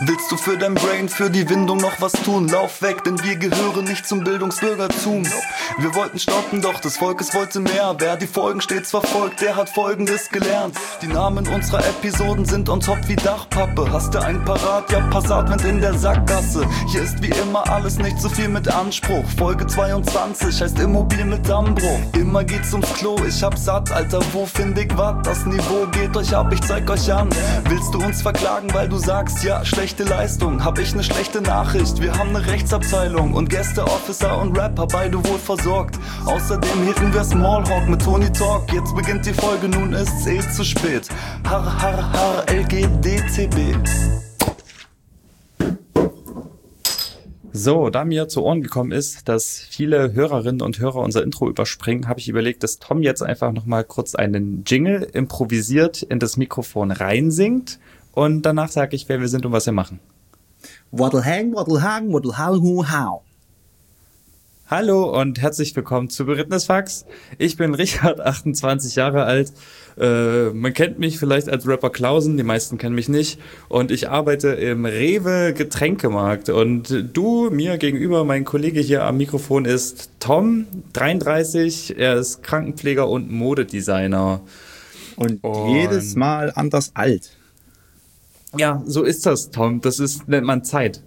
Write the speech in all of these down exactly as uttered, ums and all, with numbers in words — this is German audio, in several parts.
Willst du für dein Brain, für die Windung noch was tun? Lauf weg, denn wir gehören nicht zum Bildungsbürgertum. Wir wollten stoppen, doch des Volkes wollte mehr. Wer die Folgen stets verfolgt, der hat Folgendes gelernt. Die Namen unserer Episoden sind on top wie Dachpappe. Hast du einen parat? Ja, Passatwind in der Sackgasse. Hier ist wie immer alles nicht so viel mit Anspruch. Folge zweiundzwanzig heißt Immobil mit Dammbruch. Immer geht's ums Klo, ich hab satt, Alter, wo find ich wat? Das Niveau geht euch ab, ich zeig euch an. Willst du uns verklagen, weil du sagst, ja, schlechte Leistung? Hab ich ne schlechte Nachricht, wir haben ne Rechtsabteilung und Gäste, Officer und Rapper, beide wohl versorgt. Außerdem hielten wir Smallhawk mit Tony Talk. Jetzt beginnt die Folge, nun ist's eh zu spät. Har, har, har, L G D T B. So, da mir zu Ohren gekommen ist, dass viele Hörerinnen und Hörer unser Intro überspringen, habe ich überlegt, dass Tom jetzt einfach nochmal kurz einen Jingle improvisiert in das Mikrofon reinsingt und danach sage ich, wer wir sind und was wir machen. Waddle hang, waddle hang, waddle how, who, how. Hallo und herzlich willkommen zu Berittenes Fax. Ich bin Richard, achtundzwanzig Jahre alt. Äh, man kennt mich vielleicht als Rapper Klausen, die meisten kennen mich nicht. Und ich arbeite im Rewe Getränkemarkt. Und du, mir gegenüber, mein Kollege hier am Mikrofon ist Tom, dreiunddreißig. Er ist Krankenpfleger und Modedesigner. Und, und jedes Mal anders alt. Ja, so ist das, Tom. Das ist, nennt man Zeit.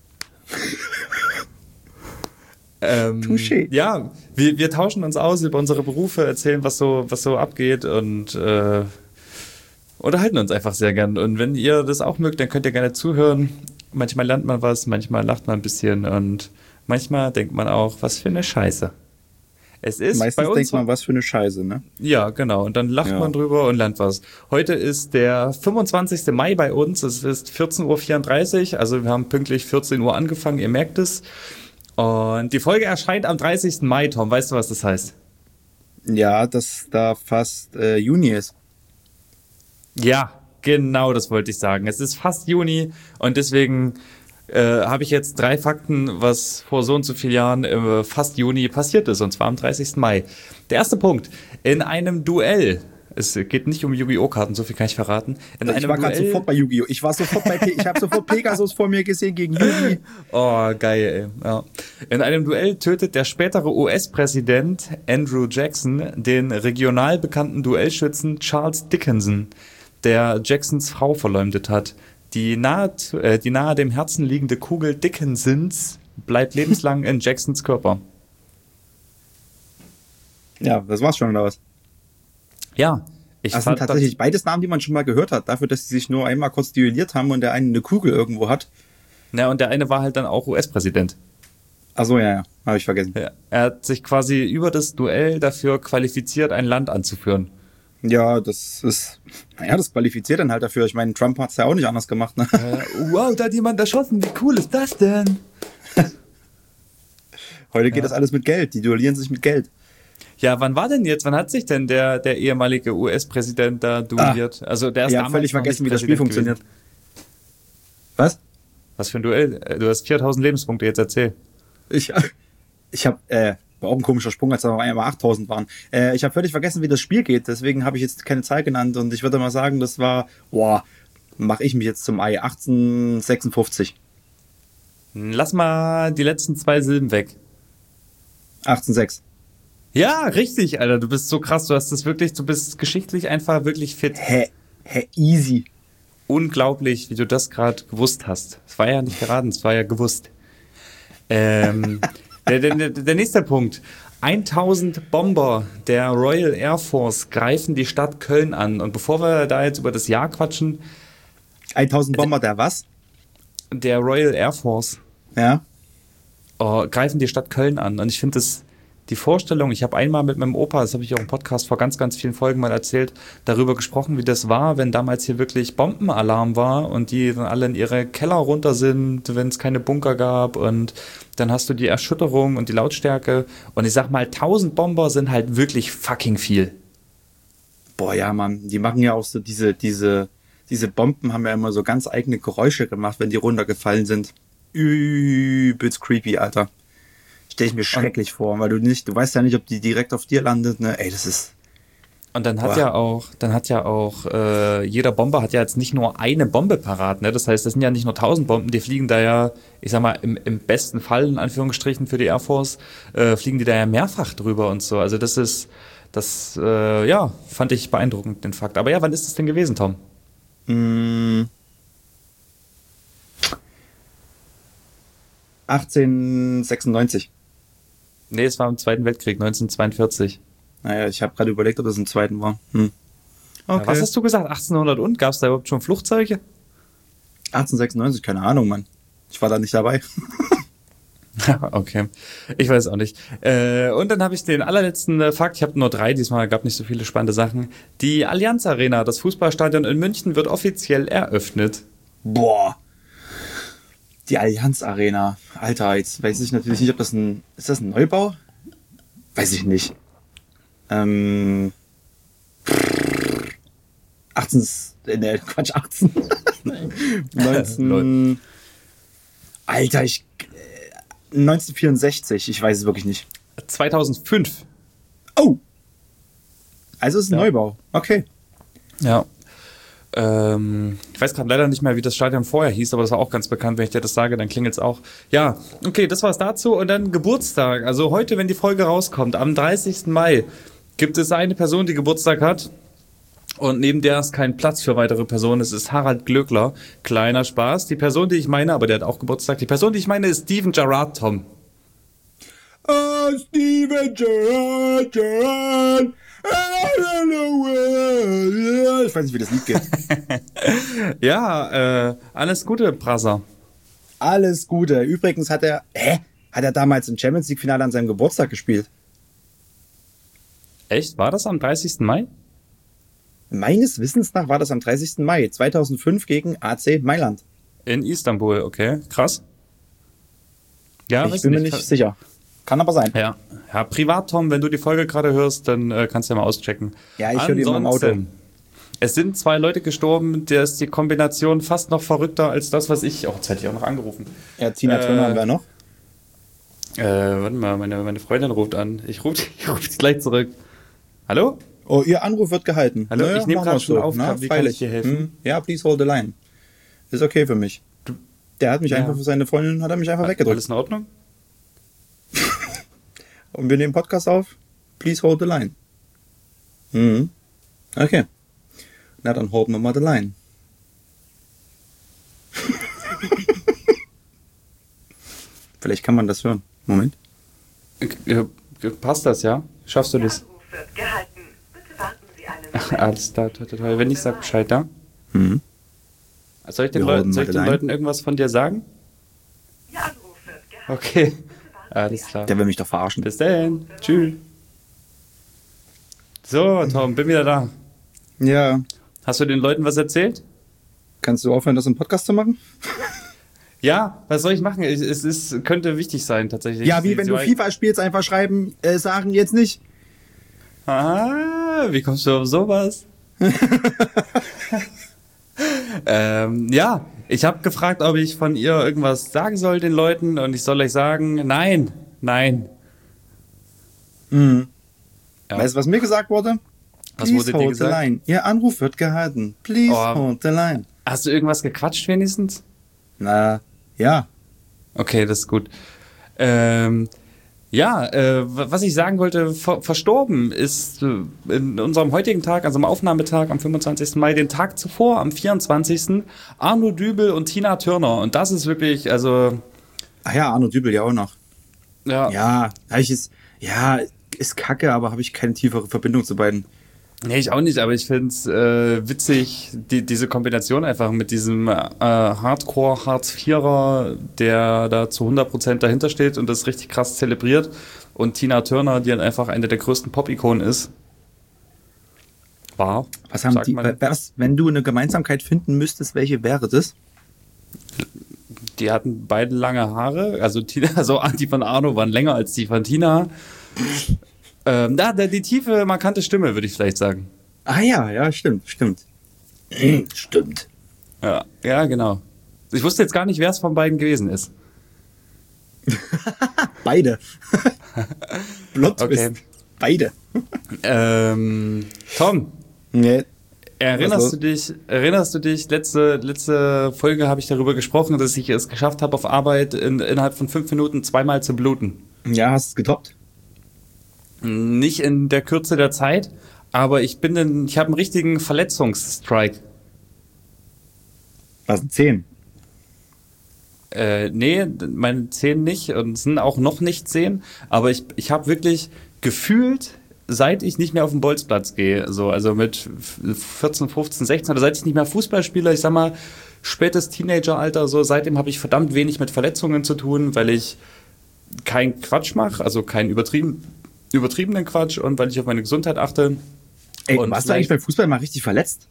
Ähm, Touché. Ja, wir, wir tauschen uns aus über unsere Berufe, erzählen, was so, was so abgeht und äh, unterhalten uns einfach sehr gern. Und wenn ihr das auch mögt, dann könnt ihr gerne zuhören. Manchmal lernt man was, manchmal lacht man ein bisschen und manchmal denkt man auch, was für eine Scheiße. Es ist Meistens bei uns denkt man, was für eine Scheiße, ne? Ja, genau. Und dann lacht ja. man drüber und lernt was. Heute ist der fünfundzwanzigster Mai bei uns. Es ist vierzehn Uhr vierunddreißig. Also wir haben pünktlich vierzehn Uhr angefangen. Ihr merkt es. Und die Folge erscheint am dreißigsten Mai, Tom. Weißt du, was das heißt? Ja, dass da fast äh, Juni ist. Ja, genau, das wollte ich sagen. Es ist fast Juni und deswegen äh, habe ich jetzt drei Fakten, was vor so und so vielen Jahren äh, fast Juni passiert ist, und zwar am dreißigsten Mai. Der erste Punkt. In einem Duell. Es geht nicht um Yu-Gi-Oh! Karten, so viel kann ich verraten. In ich einem war gerade sofort bei Yu-Gi-Oh! Ich war sofort bei Pe- ich habe sofort Pegasus vor mir gesehen gegen Yugi. Oh, geil, ey. Ja. In einem Duell tötet der spätere U S-Präsident Andrew Jackson den regional bekannten Duellschützen Charles Dickinson, der Jacksons Frau verleumdet hat. Die nahe, äh, die nahe dem Herzen liegende Kugel Dickinsons bleibt lebenslang in Jacksons Körper. Ja, das war's schon, oder was? Ja, ich das sind tatsächlich das beides Namen, die man schon mal gehört hat, dafür, dass sie sich nur einmal kurz duelliert haben und der eine eine Kugel irgendwo hat. Ja, und der eine war halt dann auch U S-Präsident. Ach so, ja, ja, habe ich vergessen. Ja, er hat sich quasi über das Duell dafür qualifiziert, ein Land anzuführen. Ja, das ist, naja, das qualifiziert dann halt dafür. Ich meine, Trump hat's ja auch nicht anders gemacht, ne? Äh, wow, da hat jemand erschossen, wie cool ist das denn? Heute geht ja. das alles mit Geld, die duellieren sich mit Geld. Ja, wann war denn jetzt, wann hat sich denn der, der ehemalige U S-Präsident da duelliert? Ah, also der ist ja, völlig vergessen, wie das Spiel funktioniert. Gewesen. Was? Was für ein Duell? Du hast viertausend Lebenspunkte, jetzt erzähl. Ich, ich habe, äh, war auch ein komischer Sprung, als da einmal achttausend waren. Äh, ich habe völlig vergessen, wie das Spiel geht, deswegen habe ich jetzt keine Zahl genannt und ich würde mal sagen, das war, boah, mache ich mich jetzt zum Ei, achtzehnhundertsechsundfünfzig. Lass mal die letzten zwei Silben weg. achtzehnhundertsechs. Ja, richtig, Alter, du bist so krass, du hast das wirklich, du bist geschichtlich einfach wirklich fit. Hä, hä, easy. Unglaublich, wie du das gerade gewusst hast. Es war ja nicht geraten, es war ja gewusst. Ähm, der, der, der nächste Punkt. tausend Bomber der Royal Air Force greifen die Stadt Köln an. Und bevor wir da jetzt über das Jahr quatschen. tausend Bomber der was? Der Royal Air Force. Ja. Oh, greifen die Stadt Köln an. Und ich finde das, die Vorstellung, ich habe einmal mit meinem Opa, das habe ich auch im Podcast vor ganz, ganz vielen Folgen mal erzählt, darüber gesprochen, wie das war, wenn damals hier wirklich Bombenalarm war und die dann alle in ihre Keller runter sind, wenn es keine Bunker gab, und dann hast du die Erschütterung und die Lautstärke, und ich sag mal, tausend Bomber sind halt wirklich fucking viel. Boah, ja, Mann, die machen ja auch so diese, diese, diese Bomben haben ja immer so ganz eigene Geräusche gemacht, wenn die runtergefallen sind. Übelst creepy, Alter. Stell ich mir schrecklich vor, weil du nicht, du weißt ja nicht, ob die direkt auf dir landet, ne? Ey, das ist. Und dann hat Boah. ja auch, dann hat ja auch, äh, jeder Bomber hat ja jetzt nicht nur eine Bombe parat, ne? Das heißt, das sind ja nicht nur tausend Bomben, die fliegen da ja, ich sag mal, im, im besten Fall, in Anführungsstrichen, für die Air Force, äh, fliegen die da ja mehrfach drüber und so. Also das ist, das, äh, ja, fand ich beeindruckend, den Fakt. Aber ja, wann ist das denn gewesen, Tom? Mm. achtzehnhundertsechsundneunzig. Nee, es war im Zweiten Weltkrieg, neunzehnhundertzweiundvierzig. Naja, ich habe gerade überlegt, ob das im zweiten war. Hm. Okay. Ja, was hast du gesagt? achtzehnhundert und? Gab es da überhaupt schon Flugzeuge? achtzehnhundertsechsundneunzig, keine Ahnung, Mann. Ich war da nicht dabei. Okay, ich weiß auch nicht. Äh, und dann habe ich den allerletzten äh, Fakt, ich habe nur drei, diesmal gab nicht so viele spannende Sachen. Die Allianz Arena, das Fußballstadion in München, wird offiziell eröffnet. Boah. Die Allianz Arena. Alter, jetzt weiß ich natürlich nicht, ob das ein... Ist das ein Neubau? Weiß ich nicht. Ähm... achtzehn... äh, Ne, Quatsch, achtzehn. neunzehn... Alter, ich... äh, neunzehnhundertvierundsechzig, ich weiß es wirklich nicht. zweitausendfünf. Oh! Also es ist ein Ja. Neubau. Okay. Ja. Ähm, ich weiß gerade leider nicht mehr, wie das Stadion vorher hieß, aber das war auch ganz bekannt. Wenn ich dir das sage, dann klingelt's auch. Ja, okay, das war's dazu. Und dann Geburtstag. Also heute, wenn die Folge rauskommt, am dreißigsten Mai, gibt es eine Person, die Geburtstag hat. Und neben der ist kein Platz für weitere Personen. Es ist Harald Glöckler. Kleiner Spaß. Die Person, die ich meine, aber der hat auch Geburtstag. Die Person, die ich meine, ist Steven Gerrard, Tom. Oh, Steven Gerrard, Gerrard. Ich weiß nicht, wie das Lied geht. Ja, äh, alles Gute, Brasser. Alles Gute. Übrigens hat er, hä? Hat er damals im Champions League Finale an seinem Geburtstag gespielt? Echt? War das am dreißigsten Mai? Meines Wissens nach war das am dreißigsten Mai zweitausendfünf gegen A C Mailand. In Istanbul, okay. Krass. Ja, Ich weiß bin mir nicht sicher. Kann aber sein. Ja, ja, privat, Tom, wenn du die Folge gerade hörst, dann äh, kannst du ja mal auschecken. Ja, ich höre die immer im Auto. Ansonsten, es sind zwei Leute gestorben, der ist die Kombination fast noch verrückter als das, was ich... Oh, jetzt hätte ich auch noch angerufen. Ja, Tina Äh, Turner haben wir noch. Äh, warte mal, meine, meine Freundin ruft an. Ich rufe ich ruf dich gleich zurück. Hallo? Oh, Ihr Anruf wird gehalten. Hallo, ich nehm machen grad wir's schon auf. Na, Wie kann freilich. ich dir helfen? Hm, ja, please hold the line. Ist okay für mich. Der hat mich Ja. einfach für seine Freundin, hat er mich einfach weggedrückt. Alles in Ordnung? Und wir nehmen Podcast auf. Please hold the line. Mhm. Okay. Na, dann halten wir mal the line. Vielleicht kann man das hören. Moment. Äh, äh, passt das, ja? Schaffst du das? Anruf wird gehalten. Bitte warten Sie einen Moment. Alles klar, toll, toll, toll. Wenn nicht, sag Bescheid, ja? Mhm. Soll ich den, Wir Leuten, halten soll ich mal den the line. Leuten irgendwas von dir sagen? Ihr Anruf wird gehalten. Okay. Alles klar. Der will mich doch verarschen. Bis dann. Tschüss. So, Tom, bin wieder da. Ja. Hast du den Leuten was erzählt? Kannst du aufhören, das im Podcast zu machen? Ja, was soll ich machen? Es es ist, könnte wichtig sein, tatsächlich. Ja, wie wenn Sie- du sie- FIFA spielst, einfach schreiben, äh, sagen jetzt nicht. Ah, wie kommst du auf sowas? ähm, ja, ich habe gefragt, ob ich von ihr irgendwas sagen soll den Leuten und ich soll euch sagen, nein, nein. Mhm. Ja. Weißt du, was mir gesagt wurde? Was Please wurde dir hold gesagt? the line. Ihr Anruf wird gehalten. Please Oh. hold the line. Hast du irgendwas gequatscht wenigstens? Na, ja. Okay, das ist gut. Ähm, ja, äh, w- was ich sagen wollte, ver verstorben ist äh, in unserem heutigen Tag, also am Aufnahmetag am fünfundzwanzigsten Mai, den Tag zuvor, am vierundzwanzigsten Arno Dübel und Tina Turner. Und das ist wirklich, also, Ach ja, Arno Dübel ja auch noch. ja, Ja, hab ich es. Ja, ist kacke, aber habe ich keine tiefere Verbindung zu beiden. nee, ich auch nicht, aber ich find's äh, witzig, die, diese Kombination einfach mit diesem äh, Hardcore-Hartz-Vierer, der da zu hundert Prozent dahinter steht und das richtig krass zelebriert. Und Tina Turner, die dann einfach eine der größten Pop-Ikonen ist. War. Was haben sagt die? man. Was, wenn du eine Gemeinsamkeit finden müsstest, welche wäre das? Die hatten beide lange Haare. Also, Tina, also die von Arno waren länger als die von Tina. Ähm, da, da, die tiefe, markante Stimme, würde ich vielleicht sagen. Ah ja, ja, stimmt, stimmt. Stimmt. Ja, ja, genau. Ich wusste jetzt gar nicht, wer es von beiden gewesen ist. Beide. Plot Okay. Twist. Beide. Ähm, Tom, Nee. erinnerst Was du dich, erinnerst du dich, letzte, letzte Folge habe ich darüber gesprochen, dass ich es geschafft habe, auf Arbeit in, innerhalb von fünf Minuten zweimal zu bluten. Ja, hast du es getoppt? Nicht in der Kürze der Zeit, aber ich bin in, ich habe einen richtigen Verletzungsstrike. Was, ein zehn? Äh, nee, meine Zehen nicht und sind auch noch nicht Zehen, aber ich, ich habe wirklich gefühlt, seit ich nicht mehr auf den Bolzplatz gehe, so, also mit vierzehn, fünfzehn, sechzehn oder seit ich nicht mehr Fußball spiele, ich sag mal, spätes Teenageralter, so, seitdem habe ich verdammt wenig mit Verletzungen zu tun, weil ich keinen Quatsch mache, also keinen übertrieben, übertriebenen Quatsch und weil ich auf meine Gesundheit achte. Ey, Und warst du eigentlich beim Fußball mal richtig verletzt?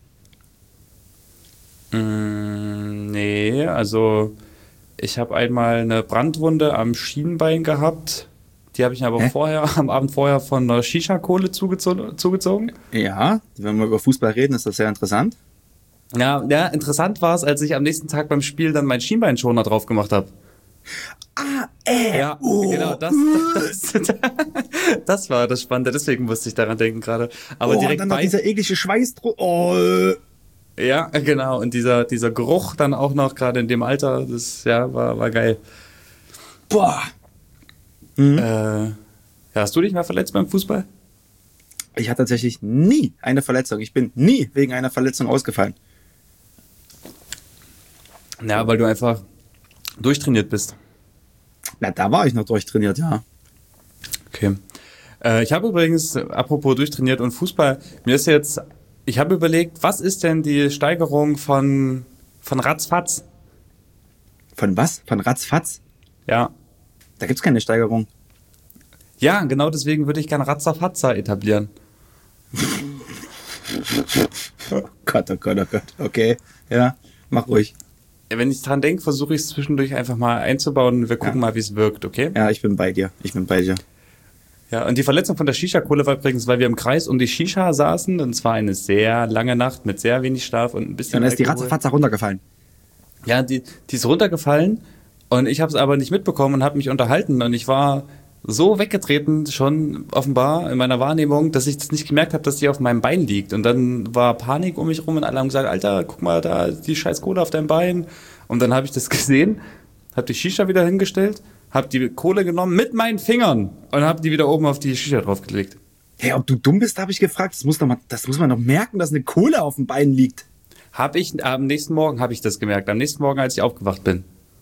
Mm, nee, also ich habe einmal eine Brandwunde am Schienbein gehabt. Die habe ich aber Hä? vorher, am Abend vorher von einer Shisha-Kohle zugezo- zugezogen. Ja, wenn wir über Fußball reden, ist das sehr interessant. Ja, ja, interessant war es, als ich am nächsten Tag beim Spiel dann meinen Schienbeinschoner drauf gemacht habe. Ah, äh, Ja, oh. genau, das, das, das, das war das Spannende, deswegen musste ich daran denken gerade. Aber oh, direkt dann noch bei, dieser eklige Schweißdruck. Oh, äh. ja, genau, und dieser, dieser Geruch dann auch noch, gerade in dem Alter, das, ja, war, war geil. Boah. Äh, ja, hast du dich mal verletzt beim Fußball? Ich hatte tatsächlich nie eine Verletzung. Ich bin nie wegen einer Verletzung ausgefallen. Ja, weil du einfach durchtrainiert bist. Na, da war ich noch durchtrainiert, ja. Okay. Äh, ich habe übrigens, äh, apropos durchtrainiert und Fußball, mir ist jetzt, ich habe überlegt, was ist denn die Steigerung von, von Ratzfatz? Von was? Von Ratzfatz? Ja. Da gibt's keine Steigerung. Ja, genau deswegen würde ich gerne Ratzafatza etablieren. Oh Gott, oh Gott, oh Gott. Okay, ja, mach ruhig. Wenn ich dran denke, versuche ich es zwischendurch einfach mal einzubauen. Wir gucken Ja. mal, wie es wirkt, okay? Ja, ich bin bei dir. Ich bin bei dir. Ja, und die Verletzung von der Shisha-Kohle war übrigens, weil wir im Kreis um die Shisha saßen und es war eine sehr lange Nacht mit sehr wenig Schlaf und ein bisschen Dann ist die Alkohol. Ratzefatz runtergefallen. Ja, die, die ist runtergefallen und ich habe es aber nicht mitbekommen und habe mich unterhalten und ich war so weggetreten schon offenbar in meiner Wahrnehmung, dass ich das nicht gemerkt habe, dass die auf meinem Bein liegt. Und dann war Panik um mich rum und alle haben gesagt, Alter, guck mal, da ist die scheiß Kohle auf deinem Bein. Und dann habe ich das gesehen, habe die Shisha wieder hingestellt, habe die Kohle genommen mit meinen Fingern und habe die wieder oben auf die Shisha draufgelegt. Hey, ob du dumm bist, habe ich gefragt. Das muss, doch mal, das muss man doch merken, dass eine Kohle auf dem Bein liegt. Hab ich, am nächsten Morgen habe ich das gemerkt. Am nächsten Morgen, als ich aufgewacht bin.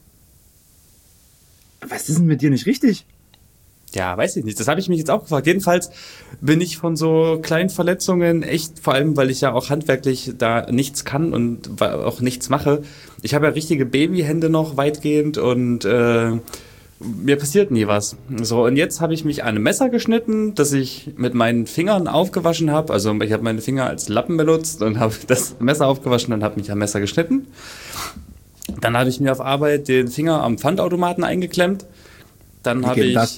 Was ist denn mit dir nicht richtig? Ja, weiß ich nicht. Das habe ich mich jetzt auch gefragt. Jedenfalls bin ich von so kleinen Verletzungen echt, vor allem, weil ich ja auch handwerklich da nichts kann und auch nichts mache. Ich habe ja richtige Babyhände noch weitgehend und äh, mir passiert nie was. So, und jetzt habe ich mich an einem Messer geschnitten, das ich mit meinen Fingern aufgewaschen habe. Also ich habe meine Finger als Lappen benutzt und habe das Messer aufgewaschen und habe mich am Messer geschnitten. Dann habe ich mir auf Arbeit den Finger am Pfandautomaten eingeklemmt. Dann Wie habe geht ich... das?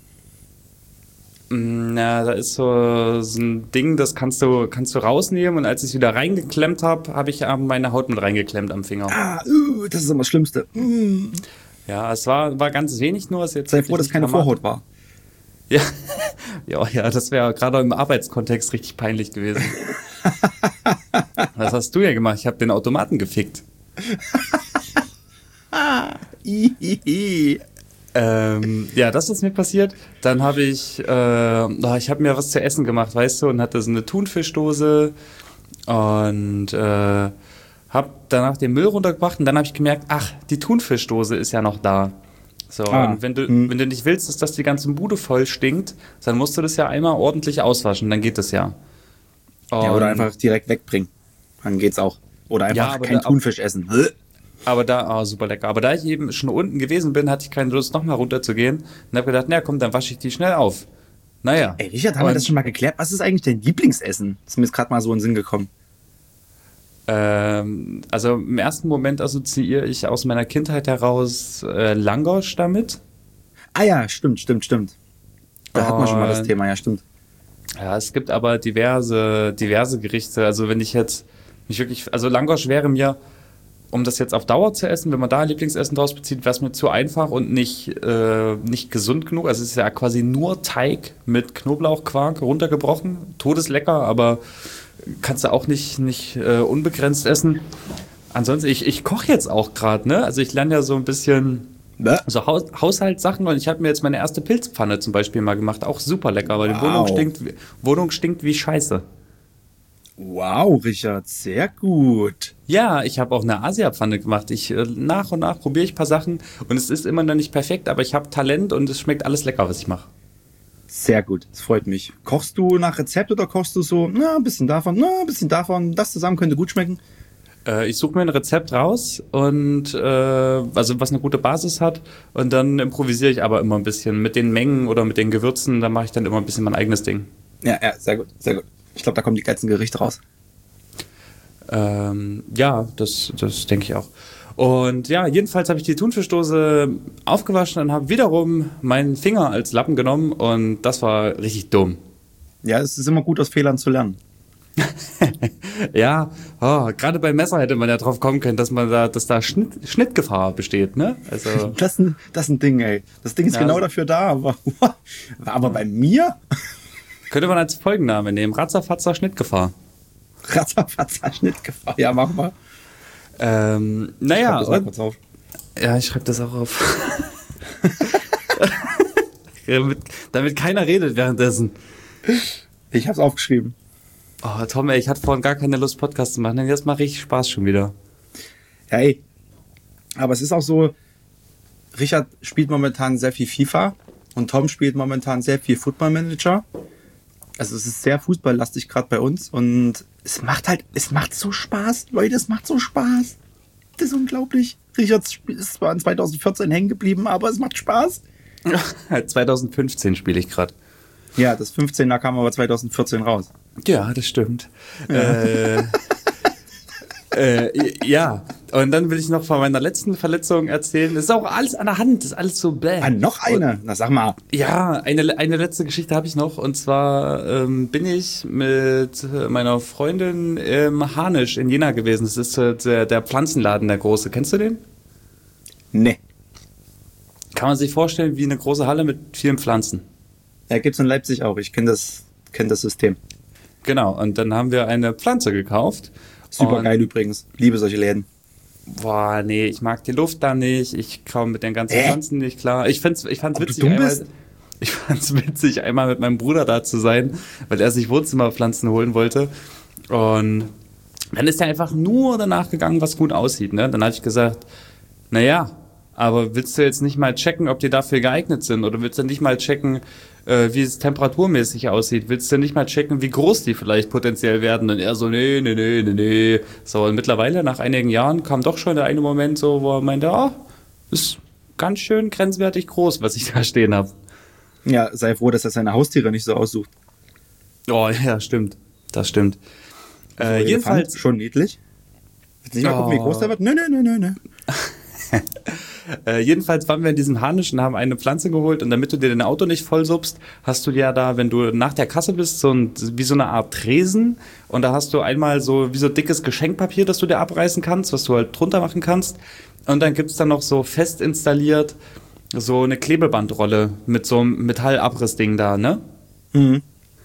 Na, da ist so, so ein Ding, das kannst du, kannst du rausnehmen und als ich es wieder reingeklemmt habe, habe ich ähm, meine Haut mit reingeklemmt am Finger. Ah, uh, das ist immer das Schlimmste. Mm. Ja, es war, war ganz wenig nur. Ist jetzt Sei froh, dass nicht keine dramatisch. Vorhaut war. Ja, ja, ja, das wäre gerade im Arbeitskontext richtig peinlich gewesen. Was hast du ja gemacht? Ich habe den Automaten gefickt. Ihihi. Ähm, ja, das ist mir passiert. Dann habe ich, äh, ah, ich habe mir was zu essen gemacht, weißt du, und hatte so eine Thunfischdose und äh, habe danach den Müll runtergebracht und dann habe ich gemerkt, ach, die Thunfischdose ist ja noch da. So, Ah, und wenn du, hm. wenn du nicht willst, dass das die ganze Bude voll stinkt, dann musst du das ja einmal ordentlich auswaschen, dann geht das ja. Ja, oder Und- einfach direkt wegbringen. Dann geht's auch. Oder einfach Ja, aber kein da- Thunfisch essen. Aber da, ah, super lecker. Aber da ich eben schon unten gewesen bin, hatte ich keine Lust, nochmal runterzugehen. Und habe gedacht, na komm, dann wasche ich die schnell auf. Naja. Ey, Richard, haben wir Und, das schon mal geklärt? Was ist eigentlich dein Lieblingsessen? Das ist mir jetzt gerade mal so in den Sinn gekommen. Ähm, also im ersten Moment assoziiere ich aus meiner Kindheit heraus äh, Langosch damit. Ah ja, stimmt, stimmt, stimmt. Da hatten wir schon mal das Und- Thema, ja, stimmt. Ja, es gibt aber diverse, diverse Gerichte. Also wenn ich jetzt mich wirklich, also Langosch wäre mir um das jetzt auf Dauer zu essen, wenn man da ein Lieblingsessen draus bezieht, wäre es mir zu einfach und nicht, äh, nicht gesund genug. Also es ist ja quasi nur Teig mit Knoblauchquark runtergebrochen. Todeslecker, aber kannst du auch nicht, nicht äh, unbegrenzt essen. Ansonsten, ich, ich koche jetzt auch gerade, ne? Also ich lerne ja so ein bisschen Bäh. so Haus, Haushaltssachen und ich habe mir jetzt meine erste Pilzpfanne zum Beispiel mal gemacht. Auch super lecker, weil die Wow. Wohnung stinkt, wie- Wohnung stinkt wie Scheiße. Wow, Richard, sehr gut. Ja, ich habe auch eine Asia-Pfanne gemacht. Ich äh, nach und nach probiere ich ein paar Sachen und es ist immer noch nicht perfekt, aber ich habe Talent und es schmeckt alles lecker, was ich mache. Sehr gut, das freut mich. Kochst du nach Rezept oder kochst du so, na, ein bisschen davon, na, ein bisschen davon, das zusammen könnte gut schmecken? Äh, ich suche mir ein Rezept raus und äh, also was eine gute Basis hat und dann improvisiere ich aber immer ein bisschen mit den Mengen oder mit den Gewürzen. Da mache ich dann immer ein bisschen mein eigenes Ding. Ja, ja, sehr gut, sehr gut. Ich glaube, da kommen die geilsten Gerichte raus. Ähm, ja, das, das denke ich auch. Und ja, jedenfalls habe ich die Thunfischdose aufgewaschen und habe wiederum meinen Finger als Lappen genommen und das war richtig dumm. Ja, es ist immer gut, aus Fehlern zu lernen. Ja, oh, gerade beim Messer hätte man ja drauf kommen können, dass man da, dass da Schnitt, Schnittgefahr besteht, ne? Also Das ist ein, das ist ein Ding, ey. Das Ding ist Ja, genau so- dafür da, aber, aber bei mir? könnte man als Folgenname nehmen: Ratzafatzer Schnittgefahr. Ratzafatzer Schnittgefahr. Ja, mach mal. Ähm, naja, Schreib das mal und, kurz auf. ja, ich schreibe das auch auf. damit, damit keiner redet währenddessen. Ich hab's aufgeschrieben. Oh, Tom, ey, ich hatte vorhin gar keine Lust, Podcast zu machen, denn jetzt mache ich Spaß schon wieder. Ja, ey. Aber es ist auch so, Richard spielt momentan sehr viel FIFA und Tom spielt momentan sehr viel Football Manager. Also es ist sehr fußballlastig gerade bei uns und es macht halt, es macht so Spaß, Leute, es macht so Spaß. Das ist unglaublich. Richard ist zwar in zwanzig vierzehn hängen geblieben, aber es macht Spaß. zwanzig fünfzehn spiele ich gerade. Ja, das fünfzehner kam aber zwanzig vierzehn raus. Ja, das stimmt. Äh, äh, ja, und dann will ich noch von meiner letzten Verletzung erzählen. Das ist auch alles an der Hand, das ist alles so bäh. Ah, noch eine? Na, sag mal. Ja, eine, eine letzte Geschichte habe ich noch. Und zwar ähm, bin ich mit meiner Freundin im Harnisch in Jena gewesen. Das ist äh, der, der Pflanzenladen, der große. Kennst du den? Nee. Kann man sich vorstellen wie eine große Halle mit vielen Pflanzen. Ja, gibt's in Leipzig auch. Ich kenne das, kenn das System. Genau, und dann haben wir eine Pflanze gekauft. Super Und- geil übrigens. Liebe solche Läden. Boah, nee, ich mag die Luft da nicht. Ich komme mit den ganzen Äh? Pflanzen nicht klar. Ich find's, ich fand's Ob du witzig, dumm einmal, bist? ich fand's witzig, einmal mit meinem Bruder da zu sein, weil er sich Wohnzimmerpflanzen holen wollte. Und dann ist er einfach nur danach gegangen, was gut aussieht. Ne? Dann habe ich gesagt, naja, aber willst du jetzt nicht mal checken, ob die dafür geeignet sind? Oder willst du nicht mal checken, äh, wie es temperaturmäßig aussieht? Willst du nicht mal checken, wie groß die vielleicht potenziell werden? Und er so, nee, nee, nee, nee, nee. So, und mittlerweile, nach einigen Jahren, kam doch schon der eine Moment so, wo er meinte, ah, ist ganz schön grenzwertig groß, was ich da stehen habe. Ja, sei froh, dass er seine Haustiere nicht so aussucht. Oh, ja, stimmt. Das stimmt. Äh, Elefant, jedenfalls, schon niedlich. Willst du nicht mal gucken, wie Oh. groß der wird? Nö, nö, nö, nö, nö. Äh, jedenfalls waren wir in diesem Harnisch und haben eine Pflanze geholt und damit du dir dein Auto nicht vollsuppst, hast du ja da, wenn du nach der Kasse bist, so ein, wie so eine Art Tresen und da hast du einmal so wie so dickes Geschenkpapier, das du dir abreißen kannst, was du halt drunter machen kannst und dann gibt's dann noch so fest installiert so eine Klebebandrolle mit so einem Metallabrissding da, ne? Mhm.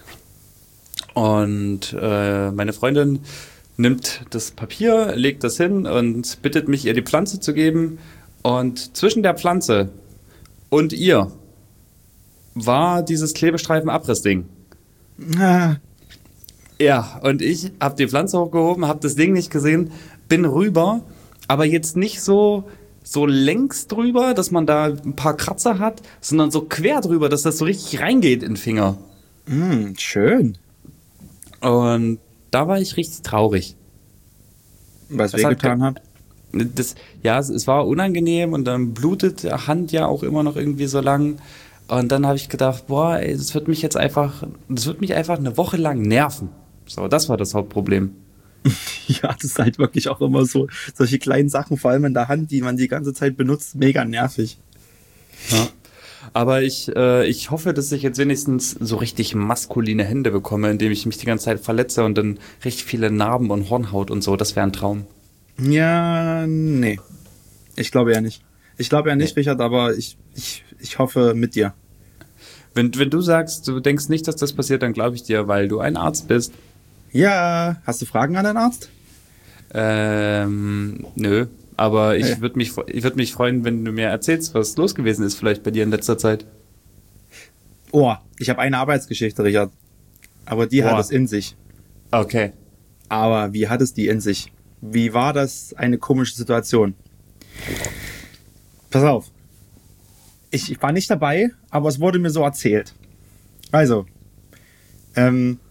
Und äh, meine Freundin nimmt das Papier, legt das hin und bittet mich, ihr die Pflanze zu geben. Und zwischen der Pflanze und ihr war dieses Klebestreifen-Abrissding. Ah, Ja, und ich habe die Pflanze hochgehoben, habe das Ding nicht gesehen, bin rüber, aber jetzt nicht so so längs drüber, dass man da ein paar Kratzer hat, sondern so quer drüber, dass das so richtig reingeht in den Finger. mh, schön. Und da war ich richtig traurig. Was Das hat wehgetan ge- hat? Das, ja, es, es war unangenehm und dann blutet die Hand ja auch immer noch irgendwie so lang. Und dann habe ich gedacht, boah, ey, das wird mich jetzt einfach, das wird mich einfach eine Woche lang nerven. So, das war das Hauptproblem. Ja, das ist halt wirklich auch immer so, solche kleinen Sachen, vor allem in der Hand, die man die ganze Zeit benutzt, mega nervig. Ja. Aber ich, äh, ich hoffe, dass ich jetzt wenigstens so richtig maskuline Hände bekomme, indem ich mich die ganze Zeit verletze und dann richtig viele Narben und Hornhaut und so. Das wäre ein Traum. Ja, nee. Ich glaube ja nicht. Ich glaube ja nicht, Nee. Richard, aber ich, ich, ich hoffe mit dir. Wenn, wenn du sagst, du denkst nicht, dass das passiert, dann glaube ich dir, weil du ein Arzt bist. Ja, hast du Fragen an den Arzt? Ähm, nö. Aber ich Hey. würde mich, ich würd mich freuen, wenn du mir erzählst, was los gewesen ist, vielleicht bei dir in letzter Zeit. Oh, ich habe eine Arbeitsgeschichte, Richard. Aber die Boah. hat es in sich. Okay. Aber wie hat es die in sich? Wie war das eine komische Situation? Pass auf. Ich, ich war nicht dabei, aber es wurde mir so erzählt. Also, ähm,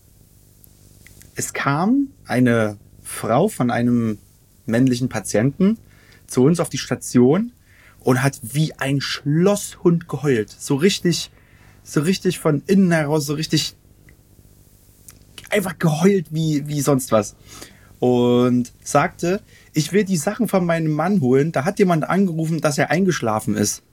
es kam eine Frau von einem männlichen Patienten zu uns auf die Station und hat wie ein Schlosshund geheult. So richtig, so richtig von innen heraus, so richtig einfach geheult wie, wie sonst was. Und sagte, ich will die Sachen von meinem Mann holen. Da hat jemand angerufen, dass er eingeschlafen ist.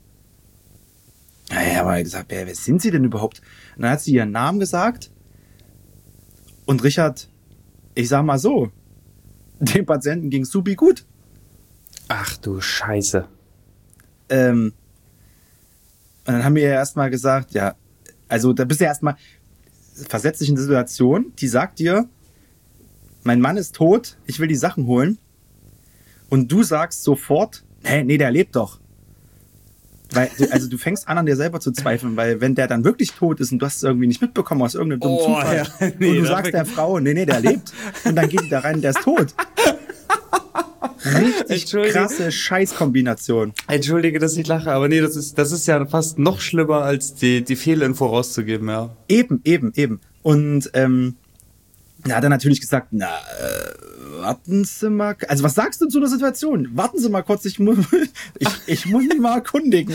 Naja, aber ich gesagt, wer, wer sind Sie denn überhaupt? Und dann hat sie ihren Namen gesagt. Und Richard, ich sag mal so, dem Patienten ging supi gut. Ach du Scheiße. Ähm, und dann haben wir ja erstmal gesagt, ja, also da bist du ja erstmal, versetz dich in die Situation, die sagt dir, mein Mann ist tot, ich will die Sachen holen. Und du sagst sofort, nee, nee, der lebt doch. Weil, du, also du fängst an, an dir selber zu zweifeln, weil wenn der dann wirklich tot ist und du hast es irgendwie nicht mitbekommen aus irgendeinem dummen Oh, Zufall ja. Nee, und du das sagst wirklich- der Frau, nee, nee, der lebt und dann geht die da rein, der ist tot. Richtig Entschuldige. krasse Scheißkombination. Entschuldige, dass ich lache, aber nee, das ist, das ist ja fast noch schlimmer, als die, die Fehlinfo rauszugeben, ja. Eben, eben, eben. Und ähm, da hat er natürlich gesagt, na, äh, warten Sie mal. Also was sagst du zu der Situation? Warten Sie mal kurz, ich muss, ich, ich muss mich mal erkundigen.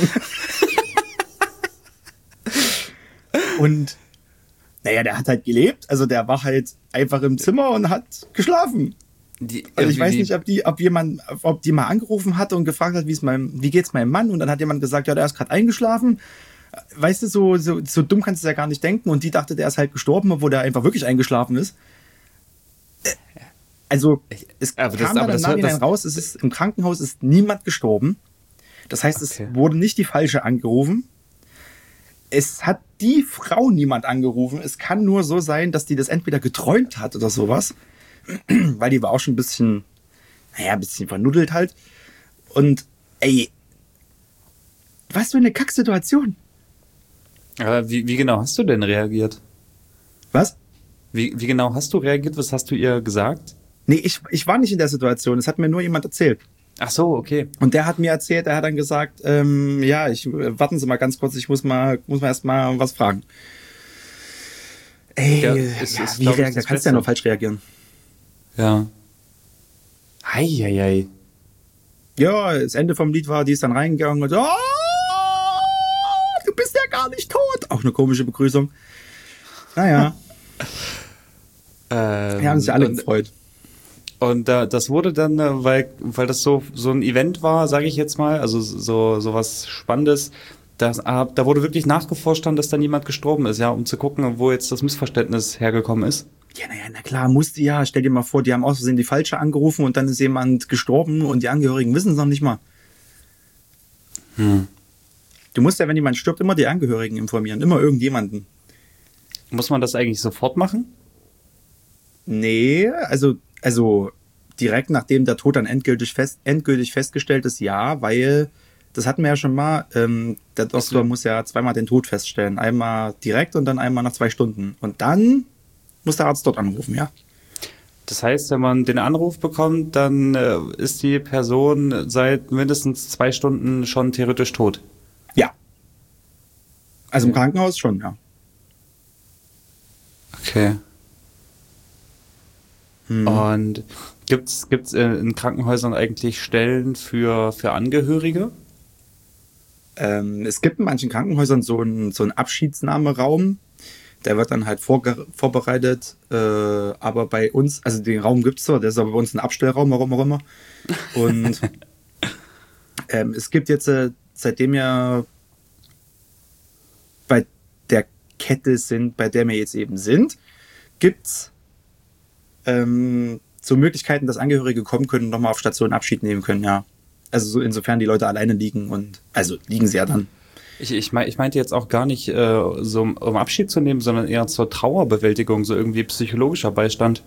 Und naja, der hat halt gelebt. Also der war halt einfach im Zimmer und hat geschlafen. Die, Also ich wie- weiß wie- nicht, ob die, ob jemand, ob die mal angerufen hatte und gefragt hat, wie es meinem, wie geht's meinem Mann? Und dann hat jemand gesagt, ja, der ist gerade eingeschlafen. Weißt du, so, so, so dumm kannst du ja gar nicht denken. Und die dachte, der ist halt gestorben, obwohl der einfach wirklich eingeschlafen ist. Äh, Also es aber das- kam aber dann im das hört- Nachhinein das- raus, es ist im Krankenhaus ist niemand gestorben. Das heißt, Okay. es wurde nicht die falsche angerufen. Es hat die Frau niemand angerufen. Es kann nur so sein, dass die das entweder geträumt hat oder sowas. Weil die war auch schon ein bisschen, naja, ein bisschen vernuddelt halt. Und ey, was für eine Kacksituation. Aber wie, wie genau hast du denn reagiert? Was? Wie, wie genau hast du reagiert? Was hast du ihr gesagt? Nee, ich, ich war nicht in der Situation. Es hat mir nur jemand erzählt. Ach so, okay. Und der hat mir erzählt, er hat dann gesagt, ähm, ja, ich, warten Sie mal ganz kurz, ich muss mal, muss mal erst mal was fragen. Ey, Ja, ja, es ist, wie glaub ich, reagiert, da das kannst du ja Beste. nur falsch reagieren. Ja. Heieiei. Ja, das Ende vom Lied war, die ist dann reingegangen und so, oh, du bist ja gar nicht tot. Auch eine komische Begrüßung. Naja, Ähm, wir haben sich alle und, gefreut. Und äh, das wurde dann, äh, weil, weil das so, so ein Event war, sage ich jetzt mal, also so, so was Spannendes, das, ah, da wurde wirklich nachgeforscht dann, dass da niemand gestorben ist, ja, um zu gucken, wo jetzt das Missverständnis hergekommen ist. Ja, naja, na klar, musste ja. Stell dir mal vor, die haben aus Versehen die falsche angerufen und dann ist jemand gestorben und die Angehörigen wissen es noch nicht mal. Hm. Du musst ja, wenn jemand stirbt, immer die Angehörigen informieren. Immer irgendjemanden. Muss man das eigentlich sofort machen? Nee, also, also direkt nachdem der Tod dann endgültig, fest, endgültig festgestellt ist, ja, weil, das hatten wir ja schon mal, ähm, der Doktor muss ja zweimal den Tod feststellen. Einmal direkt und dann einmal nach zwei Stunden. Und dann muss der Arzt dort anrufen, ja. Das heißt, wenn man den Anruf bekommt, dann äh, ist die Person seit mindestens zwei Stunden schon theoretisch tot. Ja. Also im Krankenhaus schon, ja. Okay. Hm. Und gibt's gibt's äh, in Krankenhäusern eigentlich Stellen für für Angehörige? Ähm, es gibt in manchen Krankenhäusern so einen, so einen Abschiedsnahmeraum. Der wird dann halt vorge- vorbereitet. Äh, aber bei uns, also den Raum gibt's zwar, der ist aber bei uns ein Abstellraum, warum auch immer. Und ähm, es gibt jetzt, äh, seitdem wir bei der Kette sind, bei der wir jetzt eben sind, gibt's ähm, so Möglichkeiten, dass Angehörige kommen können und nochmal auf Station Abschied nehmen können, ja. Also so insofern die Leute alleine liegen und, also liegen sie ja dann. Ich, ich, mein, ich meinte jetzt auch gar nicht, äh, so um um Abschied zu nehmen, sondern eher zur Trauerbewältigung, so irgendwie psychologischer Beistand.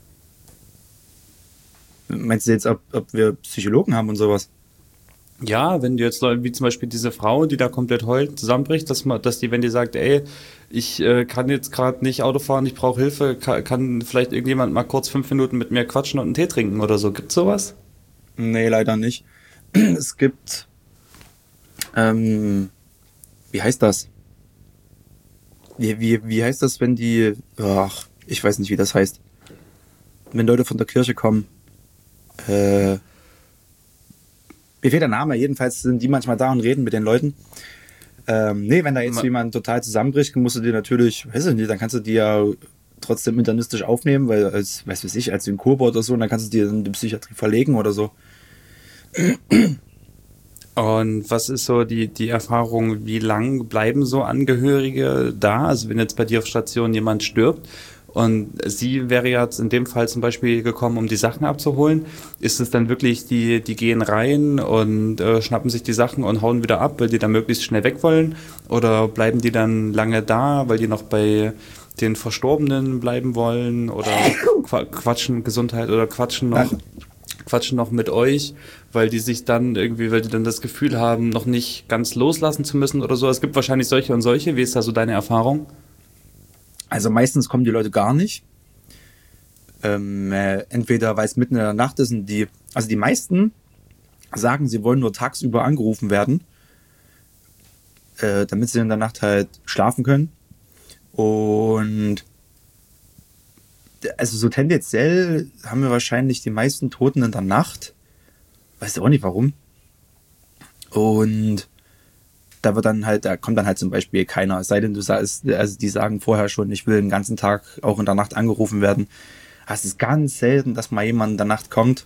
Meinst du jetzt, ob, ob wir Psychologen haben und sowas? Ja, wenn du jetzt Leute, wie zum Beispiel diese Frau, die da komplett heult, zusammenbricht, dass man, dass die, wenn die sagt, ey, ich äh, kann jetzt gerade nicht Auto fahren, ich brauche Hilfe, kann, kann vielleicht irgendjemand mal kurz fünf Minuten mit mir quatschen und einen Tee trinken oder so. Gibt's sowas? Nee, leider nicht. Es gibt, ähm, wie heißt das? Wie, wie, wie heißt das, wenn die, ach, ich weiß nicht, wie das heißt. Wenn Leute von der Kirche kommen, äh, mir fehlt der Name, jedenfalls sind die manchmal da und reden mit den Leuten. Ähm, nee, wenn da jetzt Ma- jemand total zusammenbricht, musst du dir natürlich, weiß ich nicht, dann kannst du die ja trotzdem internistisch aufnehmen, weil als, weiß weiß ich, als Inkuba oder so, und dann kannst du dir in die Psychiatrie verlegen oder so. Und was ist so die, die Erfahrung, wie lang bleiben so Angehörige da? Also wenn jetzt bei dir auf Station jemand stirbt und sie wäre jetzt in dem Fall zum Beispiel gekommen, um die Sachen abzuholen, ist es dann wirklich, die, die gehen rein und äh, schnappen sich die Sachen und hauen wieder ab, weil die dann möglichst schnell weg wollen? Oder bleiben die dann lange da, weil die noch bei den Verstorbenen bleiben wollen? Oder qua- quatschen Gesundheit oder quatschen noch... quatschen noch mit euch, weil die sich dann irgendwie, weil die dann das Gefühl haben, noch nicht ganz loslassen zu müssen oder so. Es gibt wahrscheinlich solche und solche. Wie ist da so deine Erfahrung? Also meistens kommen die Leute gar nicht. Ähm, äh, entweder weil es mitten in der Nacht ist und die, also die meisten sagen, sie wollen nur tagsüber angerufen werden, äh, damit sie in der Nacht halt schlafen können. Und also so tendenziell haben wir wahrscheinlich die meisten Toten in der Nacht. Weiß auch nicht warum. Und da wird dann halt, da kommt dann halt zum Beispiel keiner. Es sei denn, du sagst, also die sagen vorher schon, ich will den ganzen Tag auch in der Nacht angerufen werden. Es ist ganz selten, dass mal jemand in der Nacht kommt.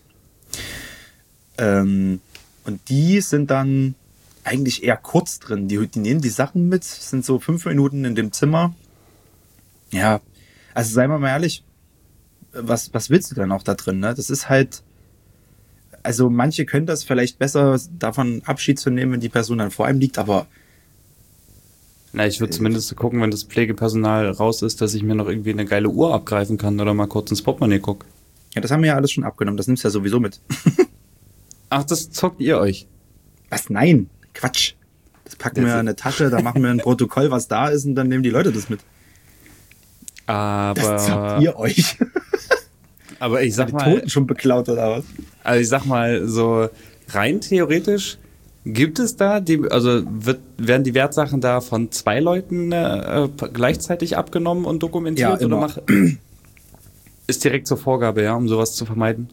Ähm, und die sind dann eigentlich eher kurz drin. Die, die nehmen die Sachen mit, sind so fünf Minuten in dem Zimmer. Ja, also seien wir mal ehrlich, was, was willst du denn auch da drin, ne? Das ist halt, also manche können das vielleicht besser, davon Abschied zu nehmen, wenn die Person dann vor einem liegt, aber Na, ich würde zumindest gucken, wenn das Pflegepersonal raus ist, dass ich mir noch irgendwie eine geile Uhr abgreifen kann oder mal kurz ins Portemonnaie gucke. ja, das haben wir ja alles schon abgenommen, das nimmst du ja sowieso mit. Ach, das zockt ihr euch? Was? Nein, Quatsch. Das packen wir in eine Tasche, da machen wir ein Protokoll, was da ist, und dann nehmen die Leute das mit. Das zockt Aber, ihr euch. aber ich sag Die mal, Toten schon beklaut oder was? also ich sag mal, so rein theoretisch gibt es da, die, also wird, werden die Wertsachen da von zwei Leuten äh, gleichzeitig abgenommen und dokumentiert? Ja, oder immer. mach, ist direkt zur Vorgabe, ja, um sowas zu vermeiden?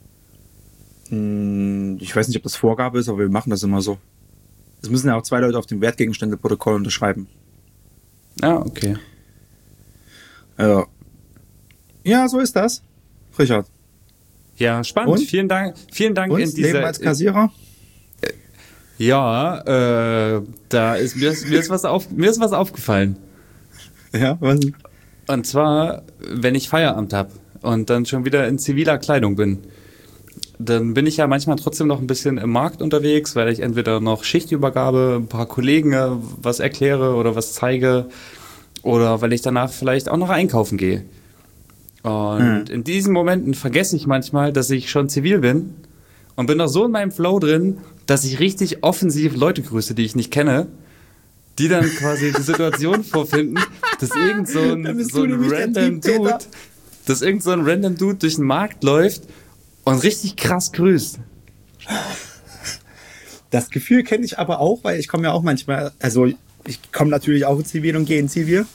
Hm, Ich weiß nicht, ob das Vorgabe ist, aber wir machen das immer so. Es müssen ja auch zwei Leute auf dem Wertgegenständeprotokoll unterschreiben. Ja, okay. Ja. Ja, so ist das. Richard. Ja, spannend. Und? Vielen Dank. Vielen Dank Und in dieser. Leben als Kassierer? Ja, äh, da ist mir, ist mir ist was auf, mir ist was aufgefallen. Ja, was? Und zwar, wenn ich Feierabend habe und dann schon wieder in ziviler Kleidung bin, dann bin ich ja manchmal trotzdem noch ein bisschen im Markt unterwegs, weil ich entweder noch Schichtübergabe, ein paar Kollegen äh, was erkläre oder was zeige oder weil ich danach vielleicht auch noch einkaufen gehe. Und Hm. in diesen Momenten vergesse ich manchmal, dass ich schon zivil bin und bin noch so in meinem Flow drin, dass ich richtig offensiv Leute grüße, die ich nicht kenne, die dann quasi die Situation vorfinden, dass irgend so Da ein, bist so du ein nämlich der random Typ, Dude, Peter. dass irgend so ein random Dude durch den Markt läuft und richtig krass grüßt. Das Gefühl kenne ich aber auch, weil ich komme ja auch manchmal, also ich komme natürlich auch in Zivil und gehe in Zivil.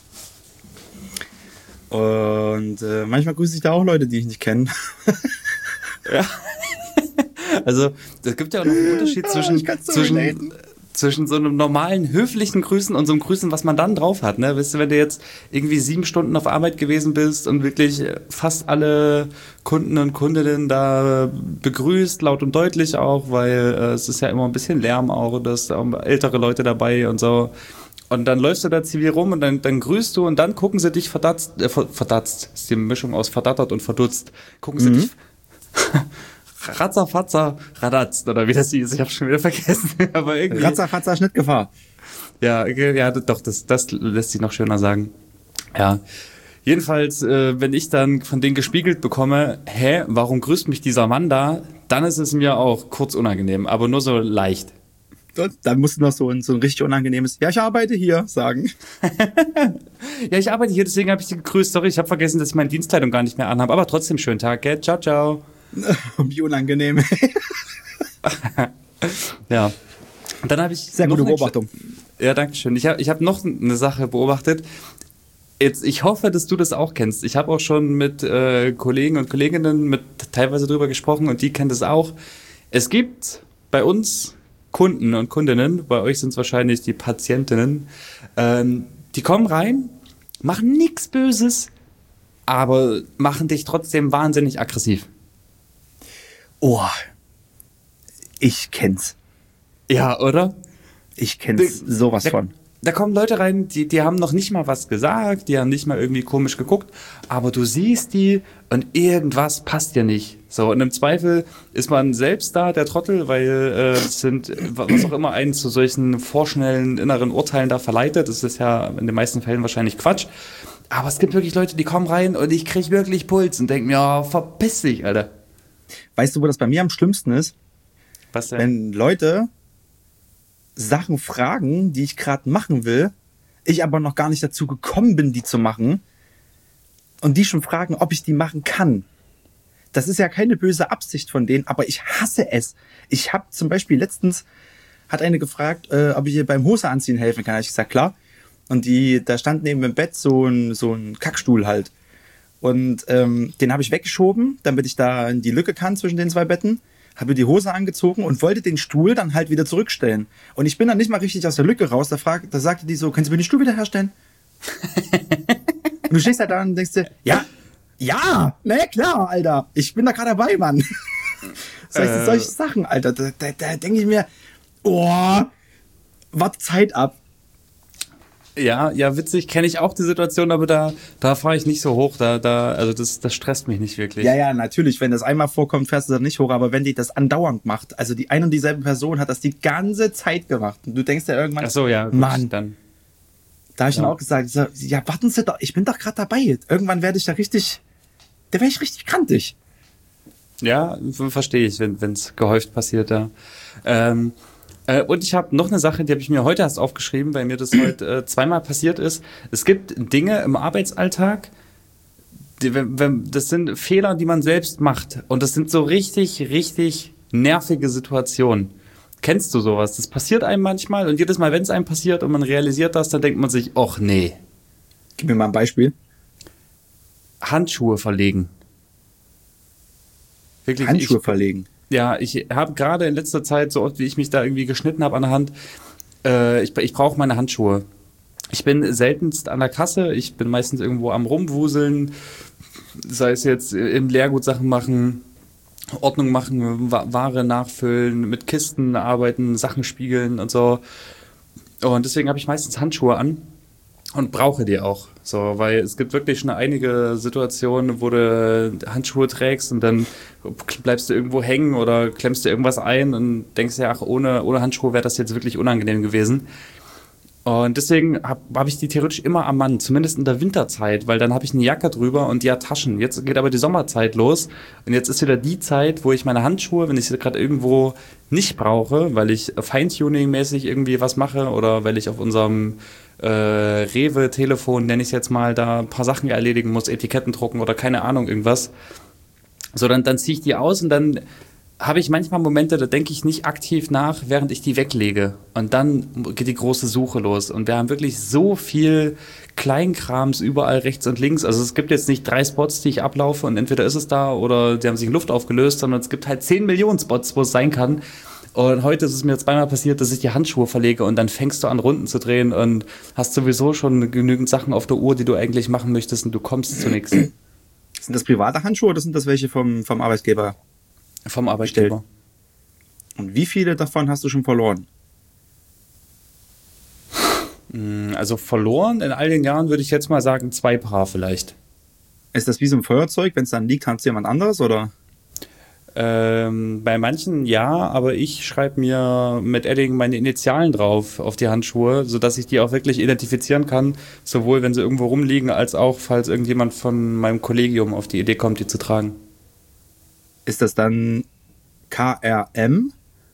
Und äh, manchmal grüße ich da auch Leute, die ich nicht kenne. Ja. Also, es gibt ja auch noch einen Unterschied Ah, zwischen, ich kann's so zwischen, relaten. zwischen so einem normalen, höflichen Grüßen und so einem Grüßen, was man dann drauf hat. Ne? Weißt du, wenn du jetzt irgendwie sieben Stunden auf Arbeit gewesen bist und wirklich fast alle Kunden und Kundinnen da begrüßt, laut und deutlich auch, weil äh, es ist ja immer ein bisschen Lärm auch, da sind auch ältere Leute dabei und so. Und dann läufst du da zivil rum und dann, dann grüßt du und dann gucken sie dich verdatzt, äh, ver- verdatzt, ist die Mischung aus verdattert und verdutzt, gucken sie Mhm. dich Ratzer, Radatz, oder wie das hieß, ich habe schon wieder vergessen. Aber irgendwie. Ratzer, Schnittgefahr. Ja, ja, doch, das, das lässt sich noch schöner sagen. Ja. Jedenfalls, äh, wenn ich dann von denen gespiegelt bekomme, hä, warum grüßt mich dieser Mann da, dann ist es mir auch kurz unangenehm, aber nur so leicht. Und dann musst du noch so ein, so ein richtig unangenehmes, ja, ich arbeite hier, sagen. Ja, ich arbeite hier, deswegen habe ich dich gegrüßt. Sorry, ich habe vergessen, dass ich meine Dienstkleidung gar nicht mehr anhabe, aber trotzdem schönen Tag, gell? Ciao, ciao. Wie unangenehm. Ja. Und dann habe ich Sehr gute noch eine- Beobachtung. Ja, danke schön. Ich habe ich hab noch eine Sache beobachtet. Jetzt, ich hoffe, dass du das auch kennst. Ich habe auch schon mit äh, Kollegen und Kolleginnen mit teilweise drüber gesprochen und die kennen das auch. Es gibt bei uns Kunden und Kundinnen, bei euch sind es wahrscheinlich die Patientinnen, ähm, die kommen rein, machen nichts Böses, aber machen dich trotzdem wahnsinnig aggressiv. Oh, ich kenn's. Ja, oder? Ich kenn's sowas Da, von. da kommen Leute rein, die, die haben noch nicht mal was gesagt, die haben nicht mal irgendwie komisch geguckt, aber du siehst die und irgendwas passt dir nicht. So, und im Zweifel ist man selbst da, der Trottel, weil äh, es sind, was auch immer einen zu solchen vorschnellen inneren Urteilen da verleitet. Das ist ja in den meisten Fällen wahrscheinlich Quatsch. Aber es gibt wirklich Leute, die kommen rein und ich krieg wirklich Puls und denke mir, ja, verpiss dich, Alter. Weißt du, wo das bei mir am schlimmsten ist? Was denn? Wenn Leute Sachen fragen, die ich gerade machen will, ich aber noch gar nicht dazu gekommen bin, die zu machen, und die schon fragen, ob ich die machen kann. Das ist ja keine böse Absicht von denen, aber ich hasse es. Ich habe zum Beispiel letztens, hat eine gefragt, äh, ob ich ihr beim Hose anziehen helfen kann. Da hab ich gesagt, klar. Und die, da stand neben dem Bett so ein, so ein Kackstuhl halt. Und ähm, den habe ich weggeschoben, damit ich da in die Lücke kann zwischen den zwei Betten. Habe die Hose angezogen und wollte den Stuhl dann halt wieder zurückstellen. Und ich bin dann nicht mal richtig aus der Lücke raus. Da, frag, da sagte die so, können Sie mir den Stuhl wieder herstellen? Und du stehst halt da und denkst dir, ja, ja, na ja, klar, Alter. Ich bin da gerade dabei, Mann. Solche, Äh. solche Sachen, Alter. Da, da, da denke ich mir, oh, warte Zeit ab. Ja, ja, witzig, kenne ich auch die Situation, aber da, da fahre ich nicht so hoch, da, da, also das, das stresst mich nicht wirklich. Ja, ja, natürlich, wenn das einmal vorkommt, fährst du dann nicht hoch, aber wenn die das andauernd macht, also die ein und dieselbe Person hat das die ganze Zeit gemacht und du denkst ja irgendwann, Ach so, ja, gut, Mann, dann. da habe ich Ja. dann auch gesagt, so, ja, warten Sie doch, ich bin doch gerade dabei. Irgendwann werde ich da richtig, da werde ich richtig kantig. Ja, verstehe ich, wenn es gehäuft passiert, ja. Ähm, äh, und ich habe noch eine Sache, die habe ich mir heute erst aufgeschrieben, weil mir das heute äh, zweimal passiert ist. Es gibt Dinge im Arbeitsalltag, die, wenn, wenn, das sind Fehler, die man selbst macht. Und das sind so richtig, richtig nervige Situationen. Kennst du sowas? Das passiert einem manchmal und jedes Mal, wenn es einem passiert und man realisiert das, dann denkt man sich, ach nee, Gib mir mal ein Beispiel. Handschuhe verlegen. Wirklich, Handschuhe ich, verlegen. Ja, ich habe gerade in letzter Zeit, so oft wie ich mich da irgendwie geschnitten habe an der Hand, äh, ich, ich brauche meine Handschuhe. Ich bin seltenst an der Kasse, ich bin meistens irgendwo am Rumwuseln, sei es jetzt im Leergut Sachen machen, Ordnung machen, Wa- Ware nachfüllen, mit Kisten arbeiten, Sachen spiegeln und so. Und deswegen habe ich meistens Handschuhe an und brauche die auch. So, weil es gibt wirklich schon einige Situationen, wo du Handschuhe trägst und dann bleibst du irgendwo hängen oder klemmst dir irgendwas ein und denkst ja, ach, ohne, ohne Handschuhe wäre das jetzt wirklich unangenehm gewesen. Und deswegen habe hab ich die theoretisch immer am Mann, zumindest in der Winterzeit, weil dann habe ich eine Jacke drüber und die hat Taschen. Jetzt geht aber die Sommerzeit los und jetzt ist wieder die Zeit, wo ich meine Handschuhe, wenn ich sie gerade irgendwo nicht brauche, weil ich Feintuning-mäßig irgendwie was mache oder weil ich auf unserem äh, Rewe-Telefon, nenne ich es jetzt mal, da ein paar Sachen erledigen muss, Etiketten drucken oder keine Ahnung, irgendwas. So, dann, dann ziehe ich die aus und dann habe ich manchmal Momente, da denke ich nicht aktiv nach, während ich die weglege. Und dann geht die große Suche los. Und wir haben wirklich so viel Kleinkrams überall rechts und links. Also es gibt jetzt nicht drei Spots, die ich ablaufe und entweder ist es da oder die haben sich in Luft aufgelöst, sondern es gibt halt zehn Millionen Spots, wo es sein kann. Und heute ist es mir zweimal passiert, dass ich die Handschuhe verlege und dann fängst du an, Runden zu drehen und hast sowieso schon genügend Sachen auf der Uhr, die du eigentlich machen möchtest und du kommst zu nichts. Sind das private Handschuhe oder sind das welche vom, vom Arbeitgeber? Vom Arbeitgeber. Und wie viele davon hast du schon verloren? Also verloren in all den Jahren würde ich jetzt mal sagen, zwei Paar vielleicht. Ist das wie so ein Feuerzeug? Wenn es dann liegt, hat es jemand anderes, oder? Ähm, bei manchen ja, aber ich schreibe mir mit Edding meine Initialen drauf auf die Handschuhe, sodass ich die auch wirklich identifizieren kann, sowohl wenn sie irgendwo rumliegen, als auch falls irgendjemand von meinem Kollegium auf die Idee kommt, die zu tragen. Ist das dann K R M?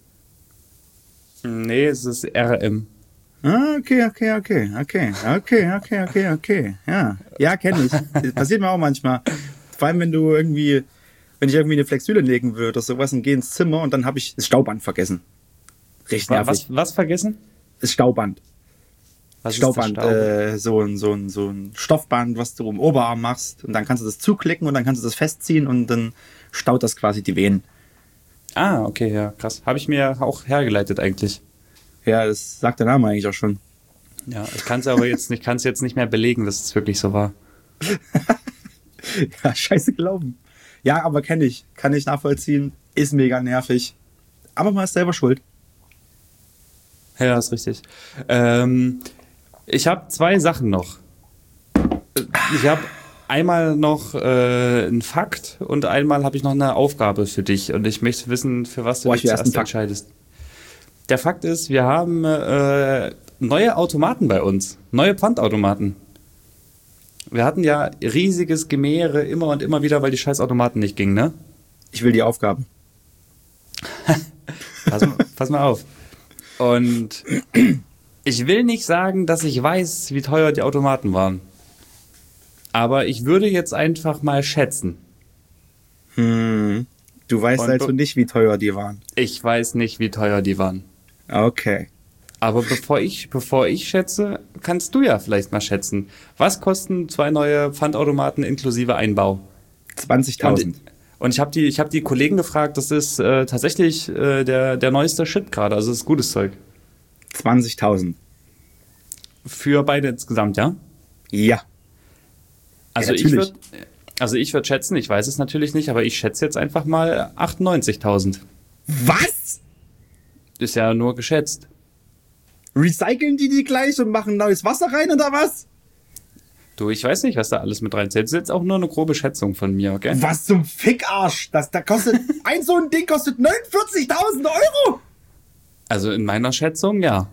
Nee, es ist R M. Ah, okay, okay, okay, okay, okay, okay, okay, okay. Ja, ja, kenne ich. Das passiert mir auch manchmal. Vor allem, wenn du irgendwie, wenn ich irgendwie eine Flexüle legen würde oder sowas und gehe ins Zimmer und dann habe ich das Stauband vergessen. Richtig nervig. Was, was vergessen? Das Stauband. Was Stauband, ist das Staub? äh, so, ein, so, ein, so ein Stoffband, was du im Oberarm machst. Und dann kannst du das zuklicken und dann kannst du das festziehen und dann staut das quasi die Venen. Ah, okay, ja, krass. Habe ich mir auch hergeleitet eigentlich. Ja, das sagt der Name eigentlich auch schon. Ja, ich kann es aber jetzt nicht, kann es jetzt nicht mehr belegen, dass es wirklich so war. Ja, scheiße glauben. Ja, aber kenne ich. Kann ich nachvollziehen. Ist mega nervig. Aber man ist selber schuld. Ja, ist richtig. Ähm, ich habe zwei Sachen noch. Ich habe einmal noch äh, einen Fakt und einmal habe ich noch eine Aufgabe für dich. Und ich möchte wissen, für was du Boah, dich ich will erst einen zuerst Fakt. entscheidest. Der Fakt ist, wir haben äh, neue Automaten bei uns. Neue Pfandautomaten. Wir hatten ja riesiges Gemäre immer und immer wieder, weil die scheiß Automaten nicht gingen, ne? Ich will die Aufgabe. Pass, mal- pass mal auf. Und ich will nicht sagen, dass ich weiß, wie teuer die Automaten waren. Aber ich würde jetzt einfach mal schätzen. Hm. Du weißt Und also be- nicht, wie teuer die waren. Ich weiß nicht, wie teuer die waren. Okay. Aber bevor ich, bevor ich schätze, kannst du ja vielleicht mal schätzen. Was kosten zwei neue Pfandautomaten inklusive Einbau? zwanzigtausend. Und, und ich habe die, ich hab die Kollegen gefragt, das ist äh, tatsächlich äh, der, der neueste Shit gerade. Also das ist gutes Zeug. zwanzigtausend. Für beide insgesamt, ja? Ja. Also Ja, ich natürlich. würde also ich würde schätzen, ich weiß es natürlich nicht, aber ich schätze jetzt einfach mal achtundneunzigtausend. Was? Ist ja nur geschätzt. Recyceln die die gleich und machen neues Wasser rein oder was? Du, ich weiß nicht, was da alles mit reinzählt. Das ist jetzt auch nur eine grobe Schätzung von mir, okay? Was zum Fickarsch? Das, da kostet, ein so ein Ding kostet neunundvierzigtausend Euro? Also in meiner Schätzung, ja.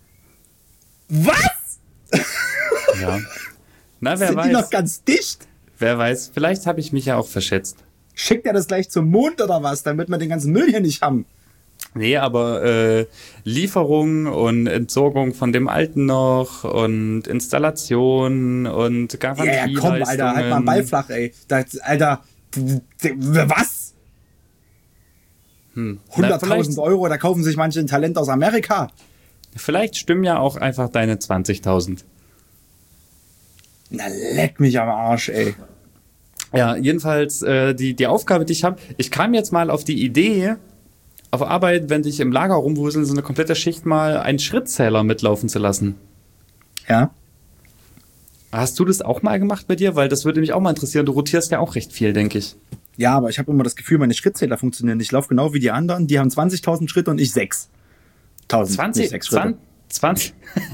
Was? Ja. Na, wer Sind die noch weiß. ganz dicht? Wer weiß, vielleicht habe ich mich ja auch verschätzt. Schickt er das gleich zum Mond oder was, damit wir den ganzen Müll hier nicht haben? Nee, aber äh, Lieferung und Entsorgung von dem alten noch und Installation und Ja, Garantieleistungen. ja, komm, Alter, halt mal einen Ball flach, ey. Das, Alter, d- d- was? Hm. Na, hunderttausend vielleicht, Euro, da kaufen sich manche ein Talent aus Amerika. vielleicht stimmen ja auch einfach deine zwanzigtausend. Na, leck mich am Arsch, ey. Ja, jedenfalls äh, die, die Aufgabe, die ich habe, ich kam jetzt mal auf die Idee, auf Arbeit, wenn ich im Lager rumwusel, so eine komplette Schicht mal einen Schrittzähler mitlaufen zu lassen. Ja? Hast du das auch mal gemacht bei dir? Weil das würde mich auch mal interessieren. Du rotierst ja auch recht viel, denke ich. Ja, aber ich habe immer das Gefühl, meine Schrittzähler funktionieren. Ich laufe genau wie die anderen, die haben zwanzigtausend Schritte und ich sechs. tausend, zwanzig, nicht sechs Schritte. zwanzig,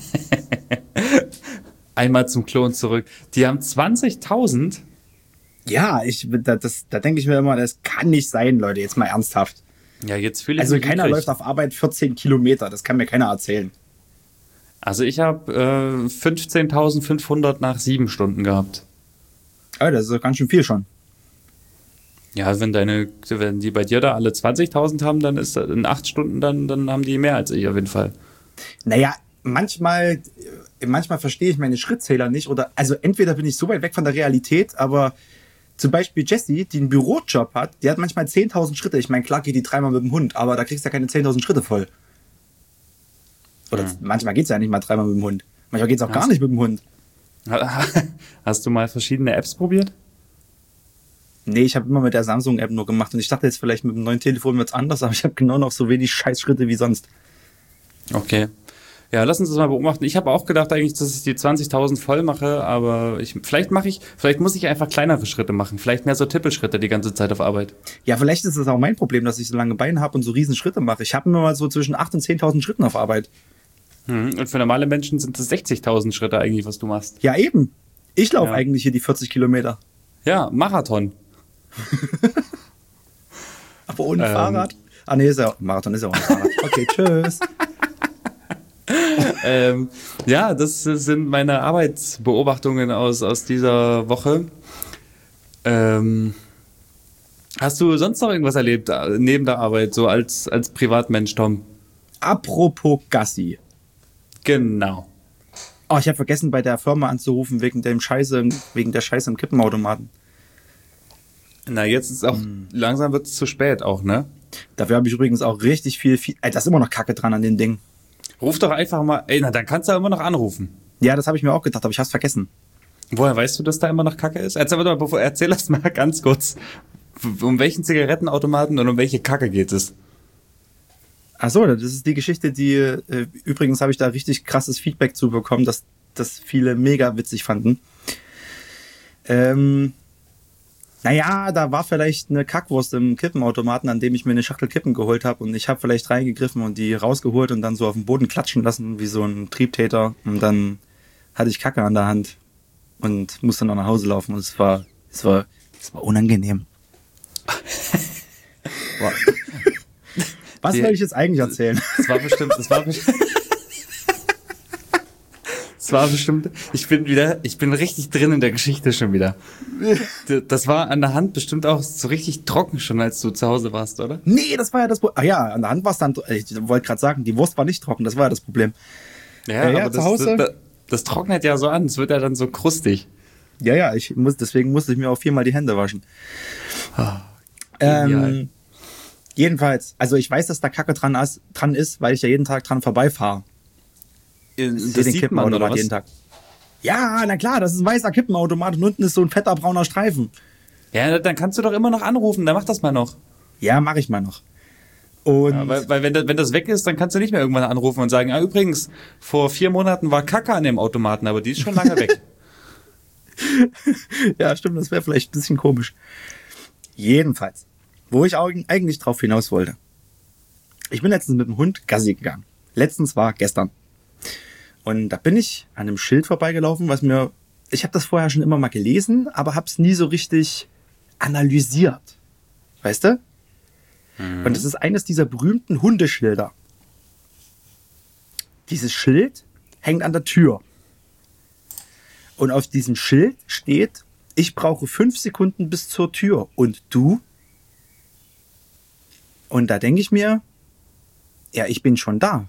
Einmal zum Klon zurück. Die haben zwanzigtausend. Ja, ich, da, das, da denke ich mir immer, das kann nicht sein, Leute, jetzt mal ernsthaft. Ja, jetzt fühle ich Also mich keiner mickrig. läuft auf Arbeit vierzehn Kilometer, das kann mir keiner erzählen. Also ich habe äh, fünfzehntausendfünfhundert nach sieben Stunden gehabt. Ja, das ist doch ganz schön viel schon. Ja, wenn deine, wenn die bei dir da alle zwanzigtausend haben, dann ist das in acht Stunden, dann, dann haben die mehr als ich auf jeden Fall. Naja, manchmal, äh, manchmal verstehe ich meine Schrittzähler nicht oder, also entweder bin ich so weit weg von der Realität, aber zum Beispiel Jessie, die einen Bürojob hat, die hat manchmal zehntausend Schritte. Ich meine, klar geht die dreimal mit dem Hund, aber da kriegst du ja keine zehntausend Schritte voll. Oder Hm. manchmal geht's ja nicht mal dreimal mit dem Hund. Manchmal geht's auch gar Hast- nicht mit dem Hund. Hast du mal verschiedene Apps probiert? Nee, ich habe immer mit der Samsung-App nur gemacht und ich dachte jetzt vielleicht mit dem neuen Telefon wird's anders, aber ich habe genau noch so wenig Scheißschritte wie sonst. Okay. Ja, lass uns das mal beobachten. Ich habe auch gedacht eigentlich, dass ich die zwanzigtausend voll mache, aber ich, vielleicht mache ich, vielleicht muss ich einfach kleinere Schritte machen. Vielleicht mehr so Tippelschritte die ganze Zeit auf Arbeit. Ja, vielleicht ist es auch mein Problem, dass ich so lange Beine habe und so riesen Schritte mache. Ich habe immer mal so zwischen achttausend und zehntausend Schritten auf Arbeit. Mhm. Und für normale Menschen sind es sechzigtausend Schritte eigentlich, was du machst. Ja, eben. Ich laufe Ja. eigentlich hier die vierzig Kilometer. Ja, Marathon. Aber Ohne Ähm. Fahrrad? Ah, nee, ist ja, Marathon ist ja ohne Fahrrad. Okay, tschüss. ähm, ja, das sind meine Arbeitsbeobachtungen aus, aus dieser Woche. Ähm, hast du sonst noch irgendwas erlebt äh, neben der Arbeit, so als, als Privatmensch, Tom? Apropos Gassi. Genau. Oh, ich habe vergessen, bei der Firma anzurufen wegen dem Scheiße, wegen der Scheiße im Kippenautomaten. Na, jetzt ist auch, Hm. langsam wird es zu spät auch, ne? Dafür habe ich übrigens auch richtig viel, viel ey, da ist immer noch Kacke dran an dem Ding. Ruf doch einfach mal, ey, na, dann kannst du ja immer noch anrufen. Ja, das habe ich mir auch gedacht, aber ich hab's vergessen. Woher weißt du, dass da immer noch Kacke ist? Erzähl, warte mal, bevor, erzähl das mal ganz kurz. Um welchen Zigarettenautomaten und um welche Kacke geht es? Ach so, das ist die Geschichte, die, äh, übrigens habe ich da richtig krasses Feedback zu bekommen, dass das viele mega witzig fanden. Ähm, naja, da war vielleicht eine Kackwurst im Kippenautomaten, an dem ich mir eine Schachtel Kippen geholt habe und ich habe vielleicht reingegriffen und die rausgeholt und dann so auf den Boden klatschen lassen, wie so ein Triebtäter, und dann hatte ich Kacke an der Hand und musste noch nach Hause laufen und es war, es war, es war unangenehm. Wow. Was Die- soll ich jetzt eigentlich erzählen? Das war bestimmt, das war bestimmt. Das war bestimmt, ich bin wieder, ich bin richtig drin in der Geschichte schon wieder. Das war an der Hand bestimmt auch so richtig trocken schon, als du zu Hause warst, oder? Nee, das war ja das Problem. Ah ja, an der Hand war es dann, ich wollte gerade sagen, die Wurst war nicht trocken, das war ja das Problem. Ja, Ja, ja, aber zu das, Hause. Das, das trocknet ja so an, es wird ja dann so krustig. Ja, ja, ich muss, deswegen musste ich mir auch viermal die Hände waschen. genial. Ähm, jedenfalls, also ich weiß, dass da Kacke dran ist, dran ist, weil ich ja jeden Tag dran vorbeifahre. Das Sehe den sieht man, oder Kippenautomat was? jeden Tag. Ja, na klar, das ist ein weißer Kippenautomat und unten ist so ein fetter brauner Streifen. Ja, dann kannst du doch immer noch anrufen, dann mach das mal noch. Ja, mache ich mal noch. Und Ja, weil weil wenn, das, wenn das weg ist, dann kannst du nicht mehr irgendwann anrufen und sagen, ah, übrigens, vor vier Monaten war Kacke an dem Automaten, aber die ist schon lange weg. ja, stimmt, das wäre vielleicht ein bisschen komisch. Jedenfalls, wo ich auch eigentlich drauf hinaus wollte. Ich bin letztens mit dem Hund Gassi gegangen. Letztens war gestern. Und da bin ich an einem Schild vorbeigelaufen, was mir, ich habe das vorher schon immer mal gelesen, aber habe es nie so richtig analysiert. Weißt du? Mhm. Und es ist eines dieser berühmten Hundeschilder. Dieses Schild hängt an der Tür. Und auf diesem Schild steht, ich brauche fünf Sekunden bis zur Tür. Und du? Und da denke ich mir, ja, ich bin schon da.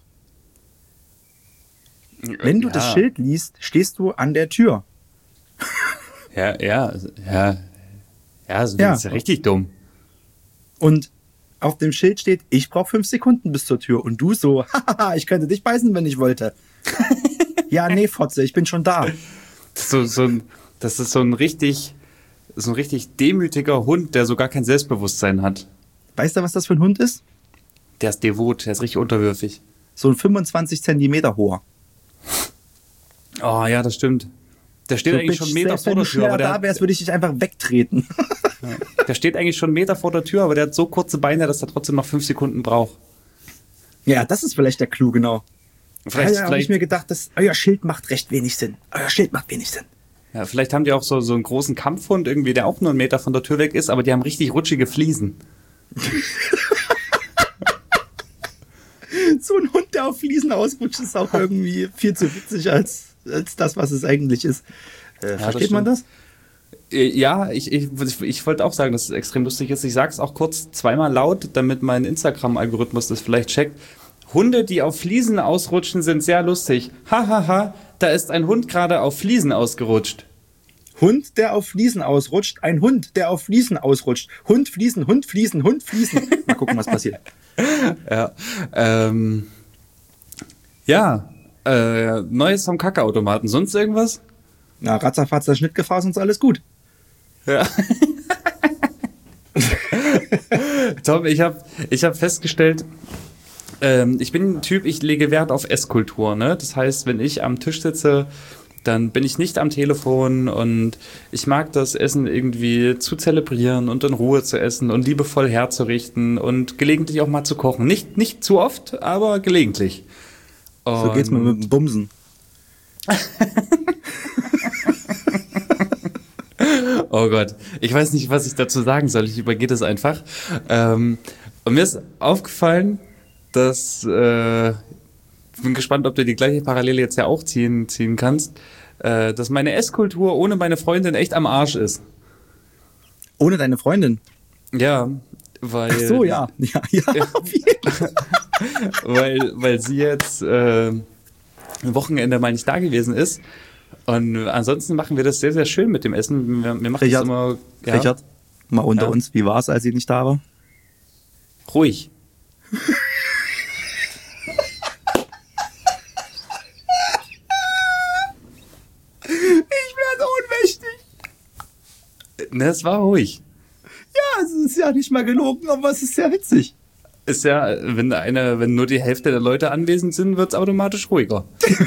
Wenn du ja. das Schild liest, stehst du an der Tür. Ja, ja, ja. Ja, so Ja. ist ja richtig dumm. Und auf dem Schild steht, ich brauche fünf Sekunden bis zur Tür. Und du so, haha, ich könnte dich beißen, wenn ich wollte. Ja, nee, Fotze, ich bin schon da. Das ist so, so ein, das ist so ein richtig, so ein richtig demütiger Hund, der so gar kein Selbstbewusstsein hat. Weißt du, was das für ein Hund ist? Der ist devot, der ist richtig unterwürfig. So ein fünfundzwanzig Zentimeter hoher. Oh ja, das stimmt. Der steht So, eigentlich Bitch, schon einen Meter selbst vor wenn der du Tür, schneller aber der, da wärst, würde ich dich einfach wegtreten. der steht eigentlich schon einen Meter vor der Tür, aber der hat so kurze Beine, dass er trotzdem noch fünf Sekunden braucht. Ja, das ist vielleicht der Clou, genau. Vielleicht, ja, ja, habe ich vielleicht, mir gedacht, das, euer Schild macht recht wenig Sinn. Euer Schild macht wenig Sinn. ja, vielleicht haben die auch so, so einen großen Kampfhund irgendwie, der auch nur einen Meter von der Tür weg ist, aber die haben richtig rutschige Fliesen. So ein Hund, der auf Fliesen ausrutscht, ist auch irgendwie viel zu witzig als, als das, was es eigentlich ist. Äh, versteht das man das? Äh, Ja, ich, ich, ich wollte auch sagen, dass es extrem lustig ist. Ich sage es auch kurz zweimal laut, damit mein Instagram-Algorithmus das vielleicht checkt. Hunde, die auf Fliesen ausrutschen, sind sehr lustig. Hahaha, ha, ha, da ist ein Hund gerade auf Fliesen ausgerutscht. Hund, der auf Fliesen ausrutscht. Ein Hund, der auf Fliesen ausrutscht. Hund, Fliesen, Hund, Fliesen, Hund, Fliesen. Mal gucken, was passiert. Ja, ähm, ja, äh, Neues vom Kackeautomaten. Sonst irgendwas? Na, Ratzafatzer, Schnittgefahr, ist uns alles gut. Ja. Tom, ich habe ich hab festgestellt, ähm, ich bin ein Typ, ich lege Wert auf Esskultur. Ne? Das heißt, wenn ich am Tisch sitze, dann bin ich nicht am Telefon und ich mag das Essen irgendwie zu zelebrieren und in Ruhe zu essen und liebevoll herzurichten und gelegentlich auch mal zu kochen. Nicht, nicht zu oft, aber gelegentlich. So geht's mir mit dem Bumsen. Oh Gott, ich weiß nicht, was ich dazu sagen soll. Ich übergehe das einfach. Ähm, Und mir ist aufgefallen, dass, äh, ich bin gespannt, ob du die gleiche Parallele jetzt ja auch ziehen, ziehen kannst, äh, dass meine Esskultur ohne meine Freundin echt am Arsch ist. Ohne deine Freundin? Ja, weil... Ach so, ja. Ja, ja, auf jeden Fall. weil, weil sie jetzt äh, ein Wochenende mal nicht da gewesen ist. Und ansonsten machen wir das sehr, sehr schön mit dem Essen. Wir, wir machen Richard, das immer... Ja, Richard, mal unter Ja. uns, wie war es, als sie nicht da war? ruhig. Ich werde ohnmächtig. Ne, es war ruhig. Ja, es ist ja nicht mal gelogen, aber es ist sehr witzig. Ist ja, wenn eine, wenn nur die Hälfte der Leute anwesend sind, wird es automatisch ruhiger.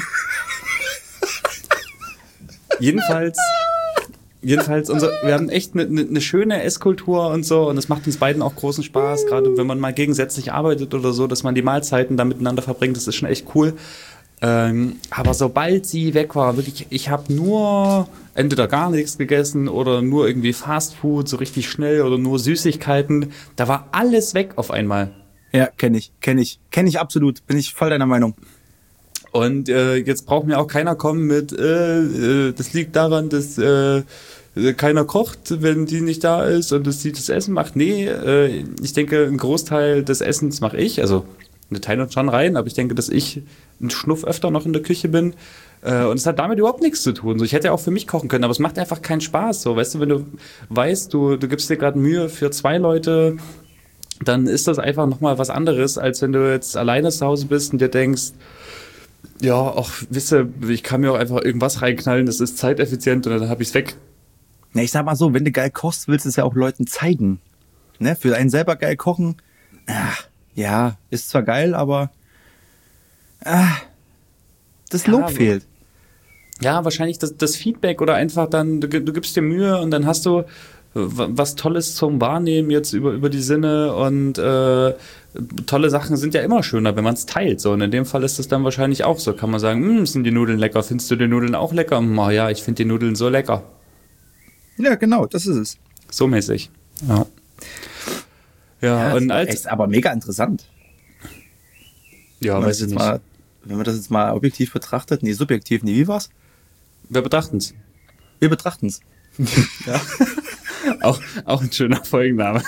jedenfalls, jedenfalls, unser, wir haben echt eine ne, ne schöne Esskultur und so, und es macht uns beiden auch großen Spaß, gerade wenn man mal gegensätzlich arbeitet oder so, dass man die Mahlzeiten da miteinander verbringt, das ist schon echt cool. Ähm, aber sobald sie weg war, wirklich, ich habe nur entweder gar nichts gegessen oder nur irgendwie Fast Food, so richtig schnell, oder nur Süßigkeiten, da war alles weg auf einmal. Ja, kenne ich, kenne ich, kenne ich absolut, bin ich voll deiner Meinung. Und äh, jetzt braucht mir auch keiner kommen mit, äh, äh, das liegt daran, dass äh, keiner kocht, wenn die nicht da ist und dass sie das Essen macht. Nee, äh, ich denke, ein Großteil des Essens mache ich, also eine Teil und schon rein, aber ich denke, dass ich einen Schnuff öfter noch in der Küche bin. Äh, und es hat damit überhaupt nichts zu tun. So, ich hätte ja auch für mich kochen können, aber es macht einfach keinen Spaß. So, weißt du, wenn du weißt, du, du gibst dir gerade Mühe für zwei Leute, dann ist das einfach nochmal was anderes, als wenn du jetzt alleine zu Hause bist und dir denkst, ja, auch, wisst ihr, ich kann mir auch einfach irgendwas reinknallen, das ist zeiteffizient und dann hab ich's weg. Na, ich sag mal so, wenn du geil kochst, willst du es ja auch Leuten zeigen. Ne? Für einen selber geil kochen, ach, ja, ist zwar geil, aber ah, das Ja, Lob aber- fehlt. Ja, wahrscheinlich das, das Feedback oder einfach dann, du, gi- du gibst dir Mühe und dann hast du äh, wa- was Tolles zum Wahrnehmen jetzt über, über die Sinne, und äh, tolle Sachen sind ja immer schöner, wenn man es teilt. So. Und in dem Fall ist es dann wahrscheinlich auch so. Kann man sagen, "Hm, sind die Nudeln lecker? Findest du die Nudeln auch lecker?" "Hm, oh ja, ich finde die Nudeln so lecker." Ja, genau, das ist es. So mäßig. Ja. Ja, und ist, als, ist aber mega interessant. ja, Wenn man weiß das ich jetzt nicht. mal, wenn man das jetzt mal objektiv betrachtet, nee, subjektiv, nee, wie war's? Wir betrachten's. Wir betrachten's. Ja. Auch, auch ein schöner Folgenname.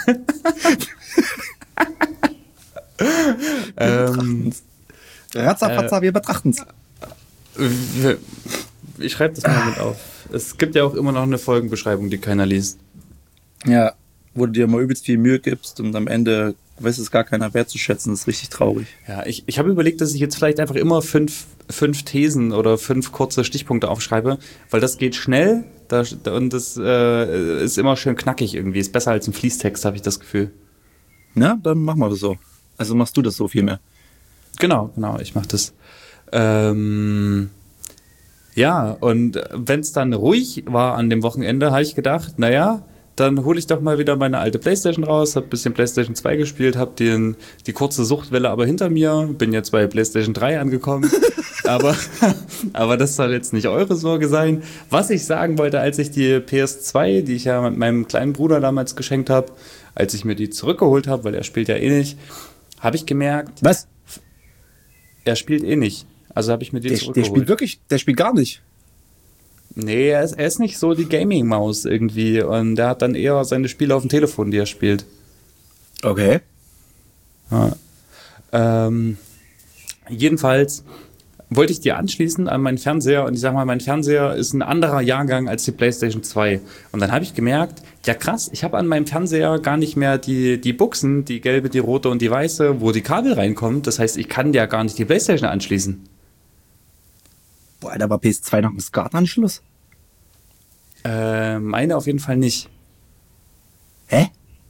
ähm, Ratza, Fatza, wir betrachten's. wir- ich schreibe das mal mit auf. Es gibt ja auch immer noch eine Folgenbeschreibung, die keiner liest. Ja, wo du dir mal übelst viel Mühe gibst und am Ende weiß es gar keiner wertzuschätzen, das ist richtig traurig. Ja, ich, ich habe überlegt, dass ich jetzt vielleicht einfach immer fünf, fünf Thesen oder fünf kurze Stichpunkte aufschreibe, weil das geht schnell da, und das äh, ist immer schön knackig irgendwie. Ist besser als ein Fließtext, habe ich das Gefühl. Na, dann machen wir das so. Also machst du das so viel mehr. Genau, genau, ich mache das. Ähm, ja, und wenn es dann ruhig war an dem Wochenende, habe ich gedacht, naja, dann hole ich doch mal wieder meine alte Playstation raus, habe ein bisschen Playstation zwei gespielt, habe den die kurze Suchtwelle aber hinter mir, bin jetzt bei Playstation drei angekommen, aber, aber das soll jetzt nicht eure Sorge sein. Was ich sagen wollte, als ich die P S zwei, die ich ja mit meinem kleinen Bruder damals geschenkt habe, als ich mir die zurückgeholt habe, weil er spielt ja eh nicht, habe ich gemerkt, Was? er spielt eh nicht. Also habe ich mir die Der, der zurückgeholt. spielt wirklich, der spielt gar nicht. Nee, er ist, er ist nicht so die Gaming-Maus irgendwie. Und er hat dann eher seine Spiele auf dem Telefon, die er spielt. Okay. Ja. Ähm, jedenfalls wollte ich die anschließen an meinen Fernseher. Und ich sag mal, mein Fernseher ist ein anderer Jahrgang als die PlayStation zwei. Und dann habe ich gemerkt, ja krass, ich habe an meinem Fernseher gar nicht mehr die, die Buchsen, die gelbe, die rote und die weiße, wo die Kabel reinkommen. Das heißt, ich kann ja gar nicht die PlayStation anschließen. Boah, da war P S zwei noch ein SCART-Anschluss. Äh, meine auf jeden Fall nicht. Hä?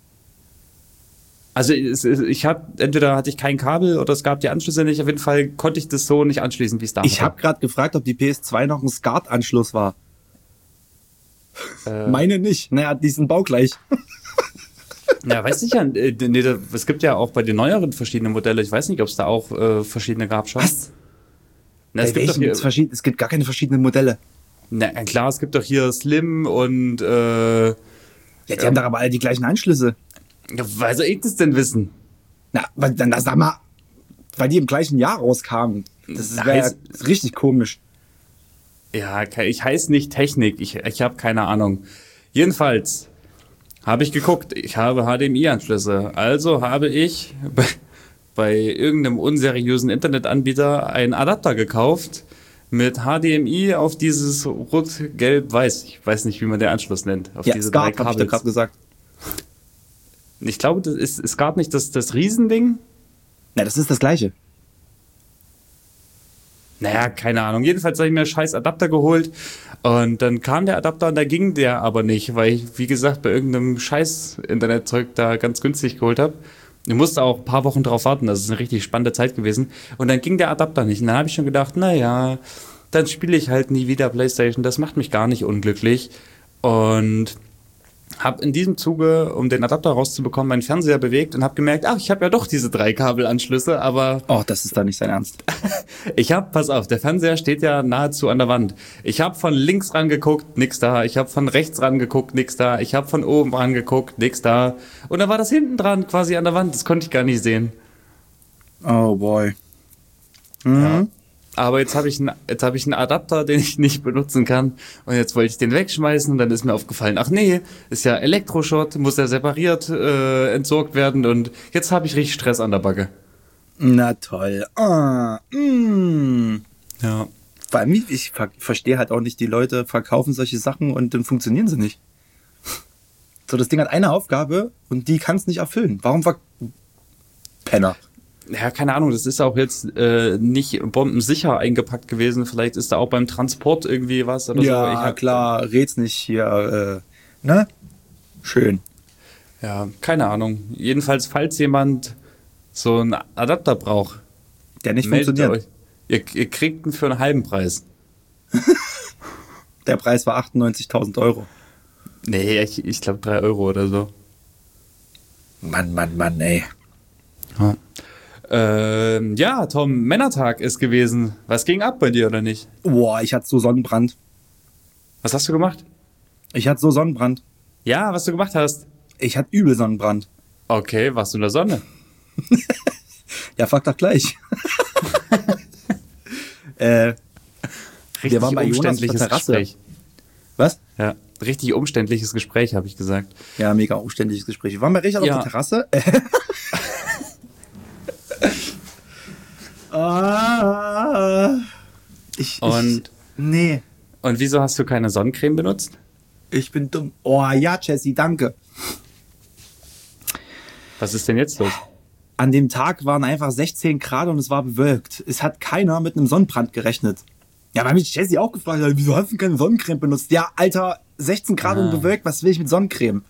Also es, es, ich habe entweder hatte ich kein Kabel oder es gab die Anschlüsse nicht. Auf jeden Fall konnte ich das so nicht anschließen, wie es damals Ich habe gerade gefragt, ob die P S zwei noch ein SCART-Anschluss war. Äh, Meine nicht. Naja, die sind baugleich. Ja, weiß ich ja. Äh, nee, da, es gibt ja auch bei den neueren verschiedene Modelle. Ich weiß nicht, ob es da auch äh, verschiedene gab schon. Was? Na, es, Bei gibt doch welchen hier, gibt's verschieden- es gibt gar keine verschiedenen Modelle. na, klar, es gibt doch hier Slim und äh, Ja, die haben doch aber alle die gleichen Anschlüsse. ja, wer soll ich das denn wissen? Na, weil dann sag mal, weil die im gleichen Jahr rauskamen. Das wäre ja Heißt- richtig komisch. Ja, ke- ich heiße nicht Technik, ich, ich habe keine Ahnung. Jedenfalls habe ich geguckt, ich habe H D M I-Anschlüsse. Also habe ich bei, bei irgendeinem unseriösen Internetanbieter einen Adapter gekauft mit H D M I auf dieses Rot, Gelb, Weiß. Ich weiß nicht, wie man den Anschluss nennt. Auf Ja, diese drei Skat habe ich dir Kabels. gerade gesagt. Ich glaube, das ist, ist gerade nicht das, das Riesending. Na, das ist das Gleiche. Naja, keine Ahnung. Jedenfalls habe ich mir einen scheiß Adapter geholt und dann kam der Adapter und da ging der aber nicht, weil ich, wie gesagt, bei irgendeinem scheiß Internetzeug da ganz günstig geholt habe. Ich musste auch ein paar Wochen drauf warten, das ist eine richtig spannende Zeit gewesen. Und dann ging der Adapter nicht. Und dann habe ich schon gedacht, naja, dann spiele ich halt nie wieder PlayStation, das macht mich gar nicht unglücklich. Und habe in diesem Zuge, um den Adapter rauszubekommen, meinen Fernseher bewegt und habe gemerkt, ach, ich habe ja doch diese drei Kabelanschlüsse, aber Oh, das ist da nicht sein Ernst. ich habe, pass auf, der Fernseher steht ja nahezu an der Wand. Ich habe von links rangeguckt, nix da. Ich habe von rechts rangeguckt, nix da. Ich habe von oben rangeguckt, nix da. Und dann war das hinten dran, quasi an der Wand. Das konnte ich gar nicht sehen. Oh boy. Ja. Aber jetzt habe ich, einen- jetzt hab ich einen Adapter, den ich nicht benutzen kann. Und jetzt wollte ich den wegschmeißen und dann ist mir aufgefallen, ach nee, ist ja Elektroschrott, muss ja separiert äh, entsorgt werden. Und jetzt habe ich richtig Stress an der Backe. Na toll. Ah, mm. Ja. Vor allem, ich ich ver verstehe halt auch nicht, die Leute verkaufen solche Sachen und dann funktionieren sie nicht. So, das Ding hat eine Aufgabe und die kann es nicht erfüllen. Warum ver... Penner. Ja, keine Ahnung, das ist auch jetzt äh, nicht bombensicher eingepackt gewesen. Vielleicht ist da auch beim Transport irgendwie was oder so. Ich Ja, hab, klar, red's nicht hier, äh, ne? Schön. Ja, keine Ahnung. Jedenfalls, falls jemand so einen Adapter braucht, Der nicht meldet funktioniert. euch. Ihr, ihr kriegt ihn für einen halben Preis. Der Preis war achtundneunzigtausend Euro. Nee, ich, ich glaube drei Euro oder so. Mann, Mann, Mann, ey. Ja. Ähm, ja, Tom, Männertag ist gewesen. Was ging ab bei dir oder nicht? Boah, ich hatte so Sonnenbrand. Was hast du gemacht? Ich hatte so Sonnenbrand. Ja, was du gemacht hast. Ich hatte übel Sonnenbrand. Okay, warst du in der Sonne? Ja, frag doch gleich. äh, Richtig waren bei Jonas auf der umständliches Terrasse. Gespräch. was? Ja, richtig umständliches Gespräch, habe ich gesagt. Ja, mega umständliches Gespräch. Wir waren bei Richard Ja. auf der Terrasse. ah, ich, ich, Und, nee, und wieso hast du keine Sonnencreme benutzt? ich bin dumm. Oh ja, Jessie, danke. Was ist denn jetzt los? An dem Tag waren einfach sechzehn Grad und es war bewölkt. Es hat keiner mit einem Sonnenbrand gerechnet. Ja, weil mich Jessie auch gefragt hat, wieso hast du keine Sonnencreme benutzt? Ja, Alter, sechzehn Grad und bewölkt, was will ich mit Sonnencreme?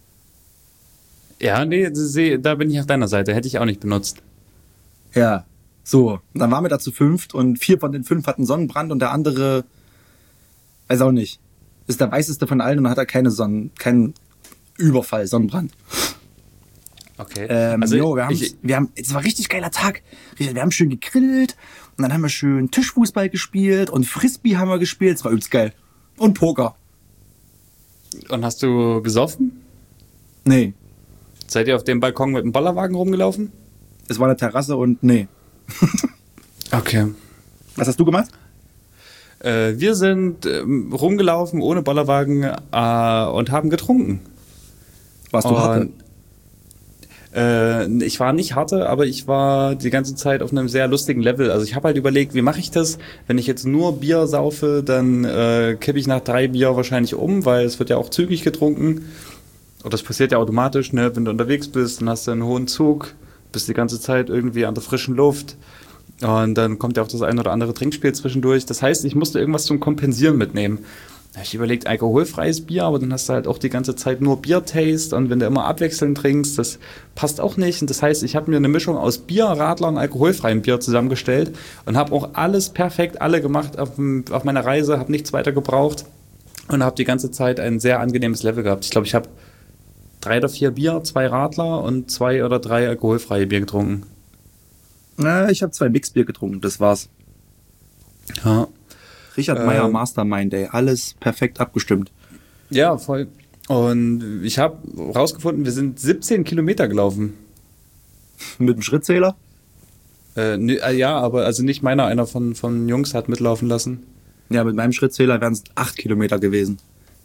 Ja, nee, seh- da bin ich auf deiner Seite. Hätte ich auch nicht benutzt. Ja, so. Und dann waren wir da zu fünft und vier von den fünf hatten Sonnenbrand und der andere, weiß auch nicht, ist der weißeste von allen und hat er keine Sonnen, keinen Überfall, Sonnenbrand. Okay. Ähm, also jo, wir haben, ich, wir haben, es war ein richtig geiler Tag. Richard, wir haben schön gegrillt und dann haben wir schön Tischfußball gespielt und Frisbee haben wir gespielt. Es war übelst geil. Und Poker. und hast du gesoffen? Nee, Seid ihr auf dem Balkon mit dem Bollerwagen rumgelaufen? es war eine Terrasse und nee. Okay. Was hast du gemacht? Äh, wir sind ähm, rumgelaufen ohne Bollerwagen äh, und haben getrunken. Warst du Und, harte? Äh, ich war nicht harte, aber ich war die ganze Zeit auf einem sehr lustigen Level. Also ich habe halt überlegt, wie mache ich das? Wenn ich jetzt nur Bier saufe, dann äh, kippe ich nach drei Bier wahrscheinlich um, weil es wird ja auch zügig getrunken. Und das passiert ja automatisch, ne? Wenn du unterwegs bist, dann hast du einen hohen Zug, bist die ganze Zeit irgendwie an der frischen Luft. Und dann kommt ja auch das ein oder andere Trinkspiel zwischendurch. Das heißt, ich musste irgendwas zum Kompensieren mitnehmen. Da habe ich überlegt, alkoholfreies Bier, aber dann hast du halt auch die ganze Zeit nur Bier-Taste. Und wenn du immer abwechselnd trinkst, das passt auch nicht. Und das heißt, ich habe mir eine Mischung aus Bier, Radler und alkoholfreiem Bier zusammengestellt und habe auch alles perfekt, alle gemacht auf, dem- auf meiner Reise, habe nichts weiter gebraucht und habe die ganze Zeit ein sehr angenehmes Level gehabt. Ich glaube, ich habe drei oder vier Bier, zwei Radler und zwei oder drei alkoholfreie Bier getrunken. Na, ich habe zwei Mixbier getrunken, das war's. Ja. Richard Ähm. Meyer Mastermind Day, alles perfekt abgestimmt. Ja, voll. Und ich habe rausgefunden, wir sind siebzehn Kilometer gelaufen. Mit dem Schrittzähler? Äh, nö, äh, ja, aber also nicht meiner, einer von, von Jungs hat mitlaufen lassen. Ja, mit meinem Schrittzähler wären es acht Kilometer gewesen.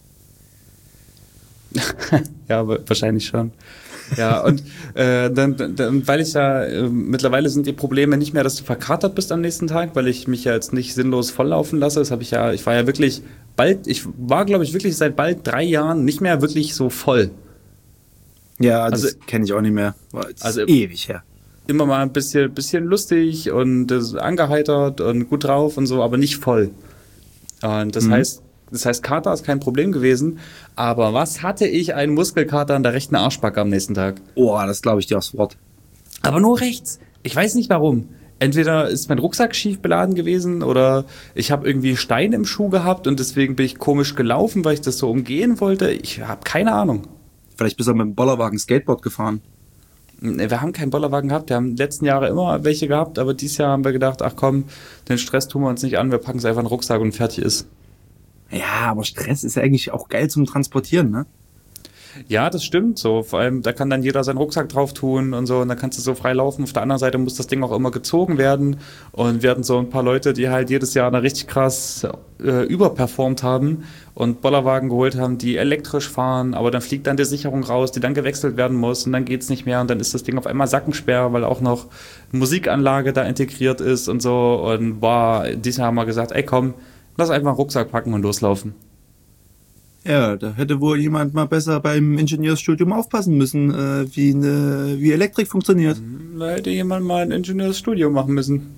Ja, aber wahrscheinlich schon. Ja, und äh, dann, dann, weil ich ja, äh, mittlerweile sind die Probleme nicht mehr, dass du verkatert bist am nächsten Tag, weil ich mich ja jetzt nicht sinnlos volllaufen lasse. Das habe ich ja, ich war ja wirklich bald, ich war, glaube ich, wirklich seit bald drei Jahren nicht mehr wirklich so voll. Ja, das Also- kenne ich auch nicht mehr. Das ist Also- ewig her. Immer mal ein bisschen, bisschen lustig und äh, angeheitert und gut drauf und so, aber nicht voll. Und das Mhm. heißt, das heißt, Kater ist kein Problem gewesen, aber was hatte ich einen Muskelkater an der rechten Arschbacke am nächsten Tag? Oh, das glaube ich dir aufs Wort. Aber nur rechts. Ich weiß nicht warum. Entweder ist mein Rucksack schief beladen gewesen oder ich habe irgendwie Stein im Schuh gehabt und deswegen bin ich komisch gelaufen, weil ich das so umgehen wollte. Ich habe keine Ahnung. Vielleicht bist du mit dem Bollerwagen Skateboard gefahren. Nee, wir haben keinen Bollerwagen gehabt. Wir haben in den letzten Jahren immer welche gehabt, aber dieses Jahr haben wir gedacht, ach komm, den Stress tun wir uns nicht an, wir packen es einfach in den Rucksack und fertig ist. Ja, aber Stress ist ja eigentlich auch geil zum Transportieren, ne? Ja, das stimmt. So, vor allem, da kann dann jeder seinen Rucksack drauf tun und so, und dann kannst du so frei laufen. Auf der anderen Seite muss das Ding auch immer gezogen werden. Und wir hatten so ein paar Leute, die halt jedes Jahr da richtig krass äh, überperformt haben und Bollerwagen geholt haben, die elektrisch fahren, aber dann fliegt dann die Sicherung raus, die dann gewechselt werden muss und dann geht's nicht mehr und dann ist das Ding auf einmal Sackensperr, weil auch noch Musikanlage da integriert ist und so. Und boah, dieses Jahr haben wir gesagt, ey komm, lass einfach einen Rucksack packen und loslaufen. Ja, da hätte wohl jemand mal besser beim Ingenieursstudium aufpassen müssen, äh, wie, ne, wie Elektrik funktioniert. Da hätte jemand mal ein Ingenieursstudium machen müssen.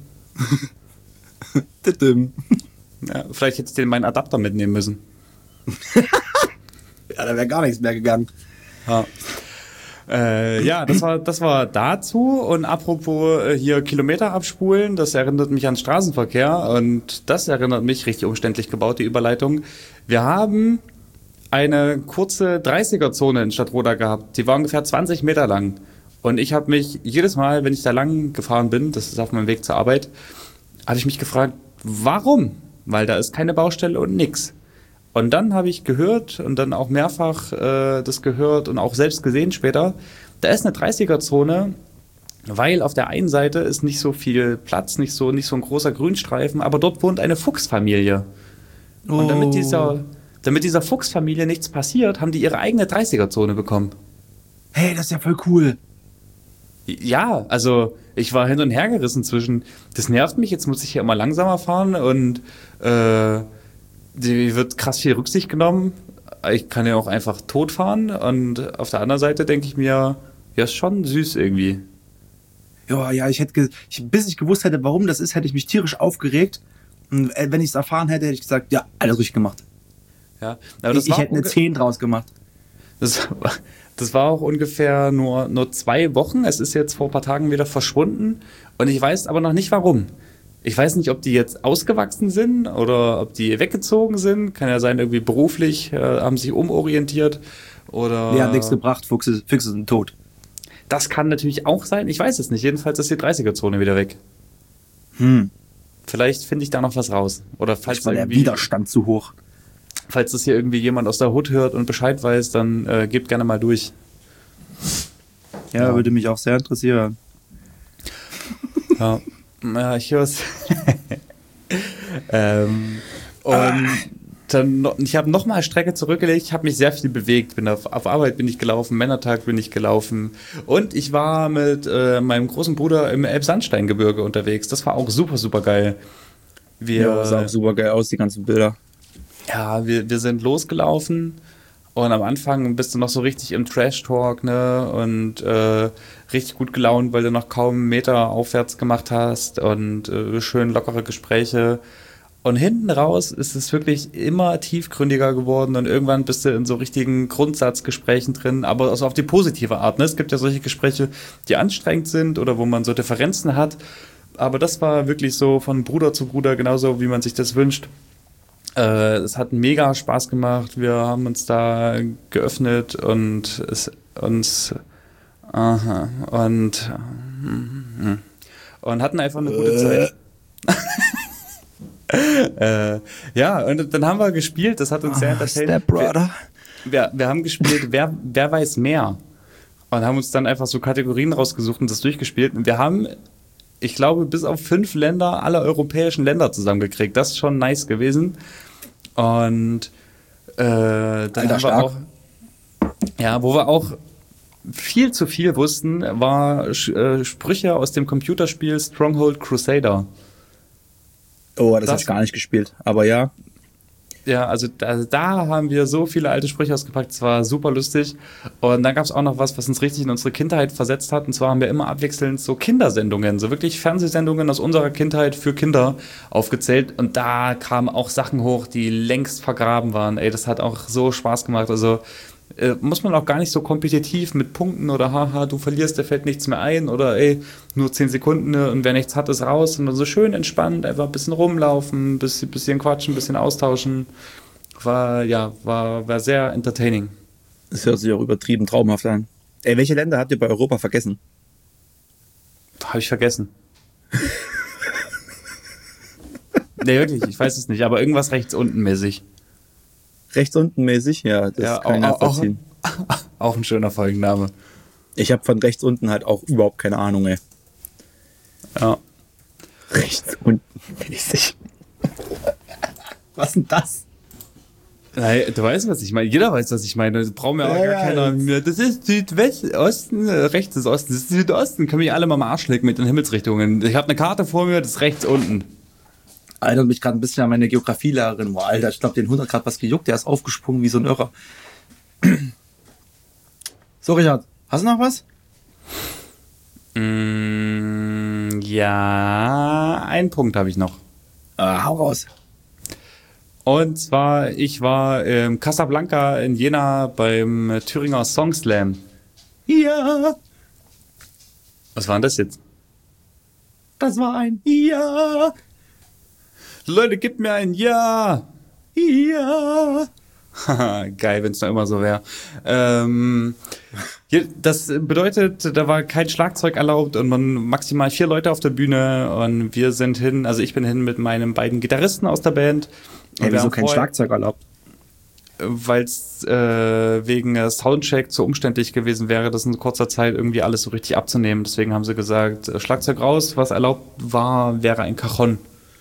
Titim. Ja, vielleicht hätte ich den meinen Adapter mitnehmen müssen. Ja, da wäre gar nichts mehr gegangen. Ja. Äh, ja, das war, das war dazu. Und apropos äh, hier Kilometer abspulen, das erinnert mich an Straßenverkehr und das erinnert mich, richtig umständlich gebaut, die Überleitung. Wir haben eine kurze dreißiger-Zone in Stadtroda gehabt. Die war ungefähr zwanzig Meter lang. Und ich habe mich jedes Mal, wenn ich da lang gefahren bin, das ist auf meinem Weg zur Arbeit, habe ich mich gefragt, warum? Weil da ist keine Baustelle und nix. Und dann habe ich gehört und dann auch mehrfach äh, das gehört und auch selbst gesehen später, da ist eine dreißiger-Zone, weil auf der einen Seite ist nicht so viel Platz, nicht so, nicht so ein großer Grünstreifen, aber dort wohnt eine Fuchsfamilie. Und damit dieser, damit dieser Fuchsfamilie nichts passiert, haben die ihre eigene dreißiger-Zone bekommen. Hey, das ist ja voll cool. Ja, also ich war hin und her gerissen zwischen, das nervt mich, jetzt muss ich hier immer langsamer fahren und äh, die wird krass viel Rücksicht genommen. Ich kann ja auch einfach tot fahren und auf der anderen Seite denke ich mir, ja, ist schon süß irgendwie. Ja, ja, ich hätte, ge- ich, bis ich gewusst hätte, warum das ist, hätte ich mich tierisch aufgeregt. Und äh, wenn ich es erfahren hätte, hätte ich gesagt, ja, alles richtig gemacht. Ja, aber das ich ich war hätte eine unge- zehn draus gemacht. Das, war- das war auch ungefähr nur, nur zwei Wochen. Es ist jetzt vor ein paar Tagen wieder verschwunden. Und ich weiß aber noch nicht warum. Ich weiß nicht, ob die jetzt ausgewachsen sind oder ob die weggezogen sind. Kann ja sein, irgendwie beruflich äh, haben sich umorientiert. Oder Der hat nichts gebracht, Füchse, Füchse sind tot. das kann natürlich auch sein. Ich weiß es nicht. Jedenfalls ist die dreißiger-Zone wieder weg. Hm. Vielleicht finde ich da noch was raus. Oder falls, Vielleicht war der irgendwie, Widerstand zu hoch. falls das hier irgendwie jemand aus der Hood hört und Bescheid weiß, dann äh, gebt gerne mal durch. Ja, Ja. würde mich auch sehr interessieren. Ja, ja ich höre es. ähm, und dann noch, ich habe nochmal Strecke zurückgelegt, ich habe mich sehr viel bewegt, bin auf, auf Arbeit bin ich gelaufen, Männertag bin ich gelaufen und ich war mit äh, meinem großen Bruder im Elbsandsteingebirge unterwegs. Das war auch super, super geil. Wir, Ja, sah auch super geil aus, die ganzen Bilder. Ja, wir, wir sind losgelaufen und am Anfang bist du noch so richtig im Trash-Talk, ne, und äh, richtig gut gelaunt, weil du noch kaum einen Meter aufwärts gemacht hast und äh, schön lockere Gespräche. Und hinten raus ist es wirklich immer tiefgründiger geworden und irgendwann bist du in so richtigen Grundsatzgesprächen drin, aber also auf die positive Art, ne. Es gibt ja solche Gespräche, die anstrengend sind oder wo man so Differenzen hat, aber das war wirklich so von Bruder zu Bruder genauso, wie man sich das wünscht. Äh, es hat mega Spaß gemacht. Wir haben uns da geöffnet und es uns aha, und und hatten einfach eine gute Zeit. äh, ja, und dann haben wir gespielt. Das hat uns sehr entertained. Step Brother. Wir, wir haben gespielt, wer, wer weiß mehr. und haben uns dann einfach so Kategorien rausgesucht und das durchgespielt. Und wir haben, ich glaube, bis auf fünf Länder, alle europäischen Länder zusammengekriegt. Das ist schon nice gewesen. Und äh, dann Alter, haben wir stark. auch, ja, wo wir auch viel zu viel wussten, war äh, Sprüche aus dem Computerspiel Stronghold Crusader. Oh, das, Das- hab ich gar nicht gespielt. Aber ja, Ja, also da, da haben wir so viele alte Sprüche ausgepackt, es war super lustig. Und dann gab es auch noch was, was uns richtig in unsere Kindheit versetzt hat. Und zwar haben wir immer abwechselnd so Kindersendungen, so wirklich Fernsehsendungen aus unserer Kindheit für Kinder aufgezählt. Und da kamen auch Sachen hoch, die längst vergraben waren. Ey, das hat auch so Spaß gemacht. Also äh, muss man auch gar nicht so kompetitiv mit Punkten oder haha, du verlierst, der fällt nichts mehr ein oder ey, nur zehn Sekunden ne, und wer nichts hat, ist raus. Sondern so schön entspannt, einfach ein bisschen rumlaufen, ein bisschen, bisschen quatschen, ein bisschen austauschen. War, ja, war, war sehr entertaining. das hört sich auch übertrieben traumhaft an. Ey, welche Länder habt ihr bei Europa vergessen? Habe ich vergessen. Nee, wirklich, ich weiß es nicht, aber irgendwas rechts unten mäßig. Rechts unten mäßig? Ja, das Ja, kann ich auch, auch, nachvollziehen. auch ein schöner Folgenname. Ich habe von rechts unten halt auch überhaupt keine Ahnung, ey. Ja. Rechts unten mäßig. Was denn das? Nein, du weißt, was ich meine. Jeder weiß, was ich meine. Das braucht mir aber Ja, gar ja, keiner das- mehr. Das ist Südwest, Osten, äh, rechts ist Osten. Das ist Südosten. Können mich alle mal am Arsch lecken mit den Himmelsrichtungen. Ich habe eine Karte vor mir, das ist rechts unten. Erinnert mich gerade ein bisschen an meine Geografielehrerin. Boah, Alter, ich glaube, den hundert Grad was gejuckt. Der ist aufgesprungen wie so ein Irrer. So, Richard, hast du noch was? Mm, ja, einen Punkt habe ich noch. Ah, hau raus. Und zwar, ich war in Casablanca in Jena beim Thüringer Song Slam. Ja, Was war denn das jetzt? das war ein Ja, Leute, gebt mir ein Ja! ja. Haha, geil, wenn es da immer so wäre. Ähm, hier- das bedeutet, da war kein Schlagzeug erlaubt und man maximal vier Leute auf der Bühne und wir sind hin, also ich bin hin mit meinen beiden Gitarristen aus der Band. Ey, wieso kein Schlagzeug erlaubt? Weil es äh, wegen äh, Soundcheck zu umständlich gewesen wäre, das in kurzer Zeit irgendwie alles so richtig abzunehmen. Deswegen haben sie gesagt, äh, Schlagzeug raus, was erlaubt war, wäre ein Cajon.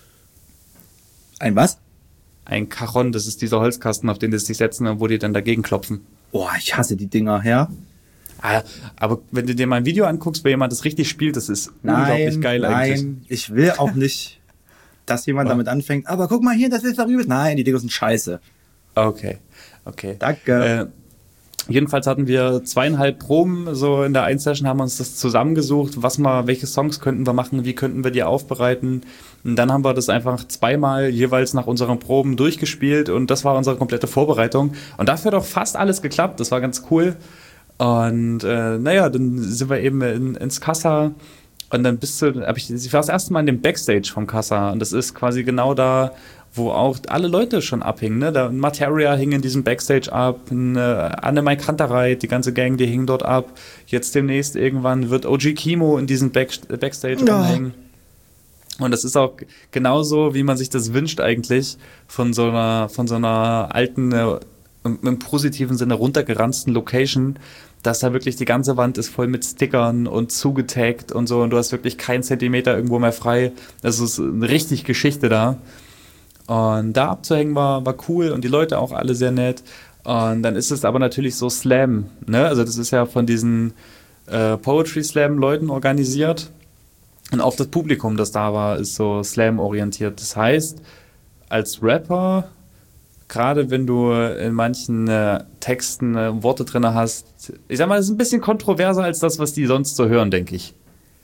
Ein was? Ein Cajon, das ist dieser Holzkasten, auf den die sich setzen und wo die dann dagegen klopfen. Boah, ich hasse die Dinger, ja? Ah, aber wenn du dir mal ein Video anguckst, wo jemand das richtig spielt, das ist unglaublich geil nein, eigentlich. ich will auch nicht, dass jemand damit anfängt. Aber guck mal hier, das ist doch übel. Nein, die Dinger sind scheiße. Okay, okay. Danke. Äh, jedenfalls hatten wir zweieinhalb Proben, so in der einen Session haben wir uns das zusammengesucht, was mal, welche Songs könnten wir machen, wie könnten wir die aufbereiten. Und dann haben wir das einfach zweimal jeweils nach unseren Proben durchgespielt und das war unsere komplette Vorbereitung. Und dafür hat auch fast alles geklappt, das war ganz cool. Und äh, naja, dann sind wir eben in, ins Kassa und dann bist du, hab ich, ich war das erste Mal in dem Backstage vom Kassa und das ist quasi genau da, wo auch alle Leute schon abhingen. Ne? Da Materia hing in diesem Backstage ab, eine Annemai Kantereit, die ganze Gang, die hing dort ab. Jetzt demnächst irgendwann wird O G Kimo in diesem Back, Backstage Ja. rumhängen. Und das ist auch genauso, wie man sich das wünscht eigentlich, von so einer, von so einer alten, äh, im, im positiven Sinne runtergeranzten Location, dass da wirklich die ganze Wand ist voll mit Stickern und zugetaggt und so und du hast wirklich keinen Zentimeter irgendwo mehr frei. Das ist eine richtig Geschichte da. Und da abzuhängen war, war cool und die Leute auch alle sehr nett. Und dann ist es aber natürlich so Slam, ne? Also das ist ja von diesen äh, Poetry Slam Leuten organisiert. Und auch das Publikum, das da war, ist so Slam-orientiert. Das heißt, als Rapper, gerade wenn du in manchen äh, Texten äh, Worte drin hast, ich sag mal, das ist ein bisschen kontroverser als das, was die sonst so hören, denke ich.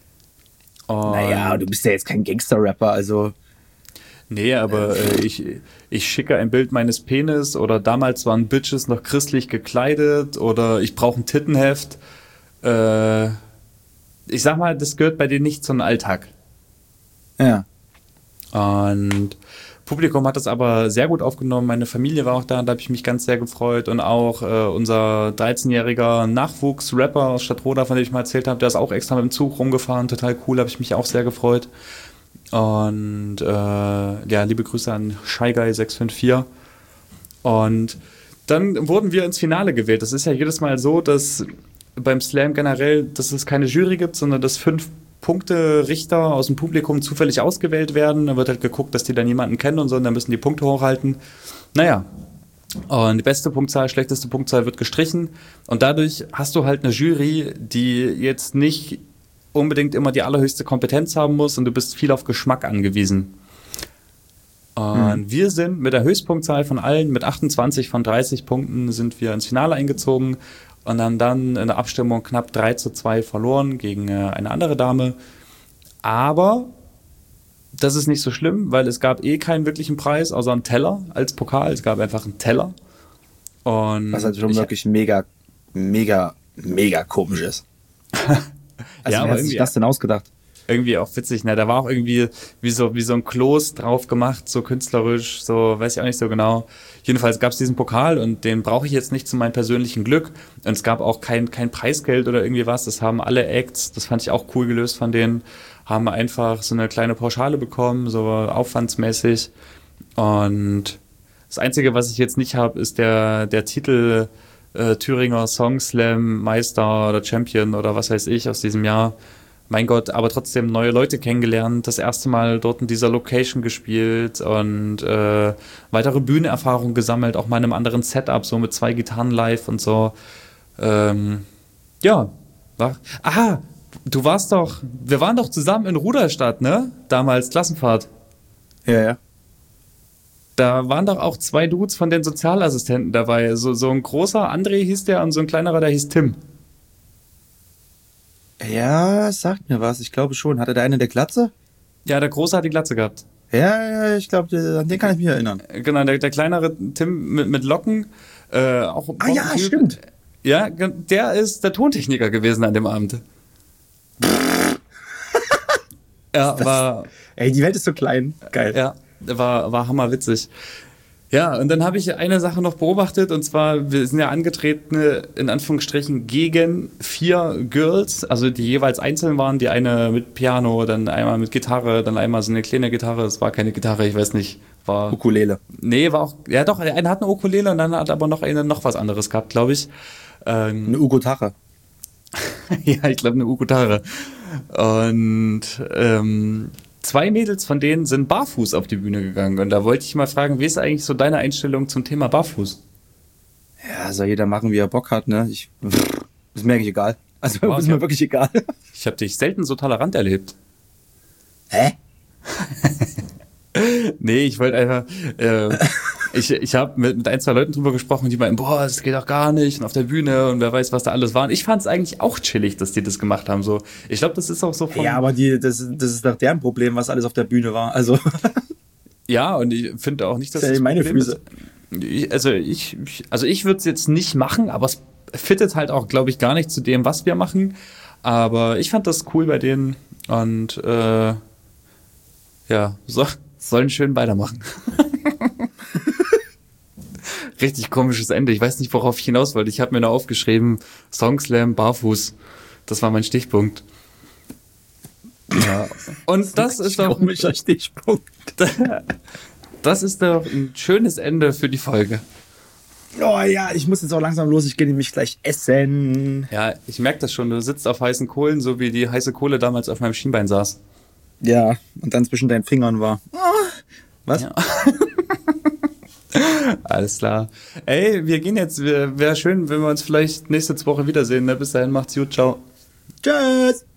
Und Naja, du bist ja jetzt kein Gangster-Rapper, also. nee, aber äh, ich, ich schicke ein Bild meines Penis oder damals waren Bitches noch christlich gekleidet oder ich brauche ein Tittenheft. Äh, ich sag mal, das gehört bei denen nicht zum Alltag. Ja. Und Publikum hat das aber sehr gut aufgenommen. Meine Familie war auch da, da habe ich mich ganz sehr gefreut. Und auch äh, unser dreizehnjähriger Nachwuchs-Rapper aus Stadtroda, von dem ich mal erzählt habe, der ist auch extra mit dem Zug rumgefahren. Total cool, habe ich mich auch sehr gefreut. Und äh, ja, liebe Grüße an Shyguy sechs fünf vier. Und dann wurden wir ins Finale gewählt. Das ist ja jedes Mal so, dass beim Slam generell, dass es keine Jury gibt, sondern dass fünf Punkte Richter aus dem Publikum zufällig ausgewählt werden. Da wird halt geguckt, dass die dann jemanden kennen und so, und dann müssen die Punkte hochhalten. Naja, und die beste Punktzahl, schlechteste Punktzahl wird gestrichen. Und dadurch hast du halt eine Jury, die jetzt nicht unbedingt immer die allerhöchste Kompetenz haben muss, und du bist viel auf Geschmack angewiesen. Und mhm. wir sind mit der Höchstpunktzahl von allen, mit achtundzwanzig von dreißig Punkten, sind wir ins Finale eingezogen und haben dann in der Abstimmung knapp drei zu zwei verloren gegen äh, eine andere Dame. Aber das ist nicht so schlimm, weil es gab eh keinen wirklichen Preis, außer einen Teller als Pokal. Es gab einfach einen Teller. Und was halt schon wirklich mega, mega, mega komisch ist. Also ja, wer hat sich das denn ausgedacht? Irgendwie auch witzig, ne? Da war auch irgendwie wie so, wie so ein Kloß drauf gemacht, so künstlerisch, so, weiß ich auch nicht so genau. Jedenfalls gab es diesen Pokal, und den brauche ich jetzt nicht zu meinem persönlichen Glück. Und es gab auch kein, kein Preisgeld oder irgendwie was. Das haben alle Acts, das fand ich auch cool gelöst von denen, haben einfach so eine kleine Pauschale bekommen, so aufwandsmäßig. Und das Einzige, was ich jetzt nicht habe, ist der, der Titel äh, Thüringer Song Slam Meister oder Champion oder was weiß ich aus diesem Jahr. Mein Gott, aber trotzdem neue Leute kennengelernt, das erste Mal dort in dieser Location gespielt und äh, weitere Bühnenerfahrung gesammelt, auch mal in einem anderen Setup, so mit zwei Gitarren live und so. Ähm, ja, war, aha, du warst doch, wir waren doch zusammen in Rudolstadt, ne? Damals Klassenfahrt. Ja, ja. Da waren doch auch zwei Dudes von den Sozialassistenten dabei. So, so ein großer André hieß der und so ein kleinerer, der hieß Tim. Ja, sagt mir was. Ich glaube schon. Hatte der eine der Glatze? Ja, der Große hat die Glatze gehabt. Ja, ja, ich glaube, an den kann ich mich erinnern. Genau, der, der kleinere Tim mit, mit Locken. Äh, auch, ah ja, typ. Stimmt. Ja, der ist der Tontechniker gewesen an dem Abend. Ja, das, war... Ey, die Welt ist so klein. Geil. Ja, war, war hammerwitzig. Ja, und dann habe ich eine Sache noch beobachtet, und zwar, wir sind ja angetreten, in Anführungsstrichen, gegen vier Girls, also die jeweils einzeln waren, die eine mit Piano, dann einmal mit Gitarre, dann einmal so eine kleine Gitarre, es war keine Gitarre, ich weiß nicht, war... Ukulele. Nee, war auch, ja doch, eine hat eine Ukulele und dann hat aber noch eine noch was anderes gehabt, glaube ich. Ähm, eine Ugotarre. Ja, ich glaube eine Ugotarre. Und ähm, zwei Mädels von denen sind barfuß auf die Bühne gegangen. Und da wollte ich mal fragen, wie ist eigentlich so deine Einstellung zum Thema barfuß? Ja, soll jeder machen, wie er Bock hat, ne? Ich, ist mir eigentlich egal. Also wow, ist mir hab, wirklich egal. Ich habe dich selten so tolerant erlebt. Hä? Nee, ich wollte einfach... Äh, ich ich habe mit, mit ein, zwei Leuten drüber gesprochen, die meinten, boah, das geht doch gar nicht, und auf der Bühne und wer weiß, was da alles war. Und ich fand es eigentlich auch chillig, dass die das gemacht haben. So, ich glaube, das ist auch so von... Ja, aber die, das, das ist doch deren Problem, was alles auf der Bühne war. Also... Ja, und ich finde auch nicht, dass... Das ist ja meine Füße. Ist. Also ich, ich, also ich würde es jetzt nicht machen, aber es fittet halt auch, glaube ich, gar nicht zu dem, was wir machen. Aber ich fand das cool bei denen, und äh, ja, so, sollen schön weitermachen. Richtig komisches Ende. Ich weiß nicht, worauf ich hinaus wollte. Ich habe mir nur aufgeschrieben, Songslam, barfuß. Das war mein Stichpunkt. Ja. Und das, das ist doch... Komischer Stichpunkt. Das ist doch ein schönes Ende für die Folge. Oh ja, ich muss jetzt auch langsam los. Ich gehe nämlich gleich essen. Ja, ich merke das schon. Du sitzt auf heißen Kohlen, so wie die heiße Kohle damals auf meinem Schienbein saß. Ja, und dann zwischen deinen Fingern war. Oh, was? Ja. Alles klar. Ey, wir gehen jetzt. Wäre schön, wenn wir uns vielleicht nächste Woche wiedersehen. Ne? Bis dahin, macht's gut. Ciao. Tschüss.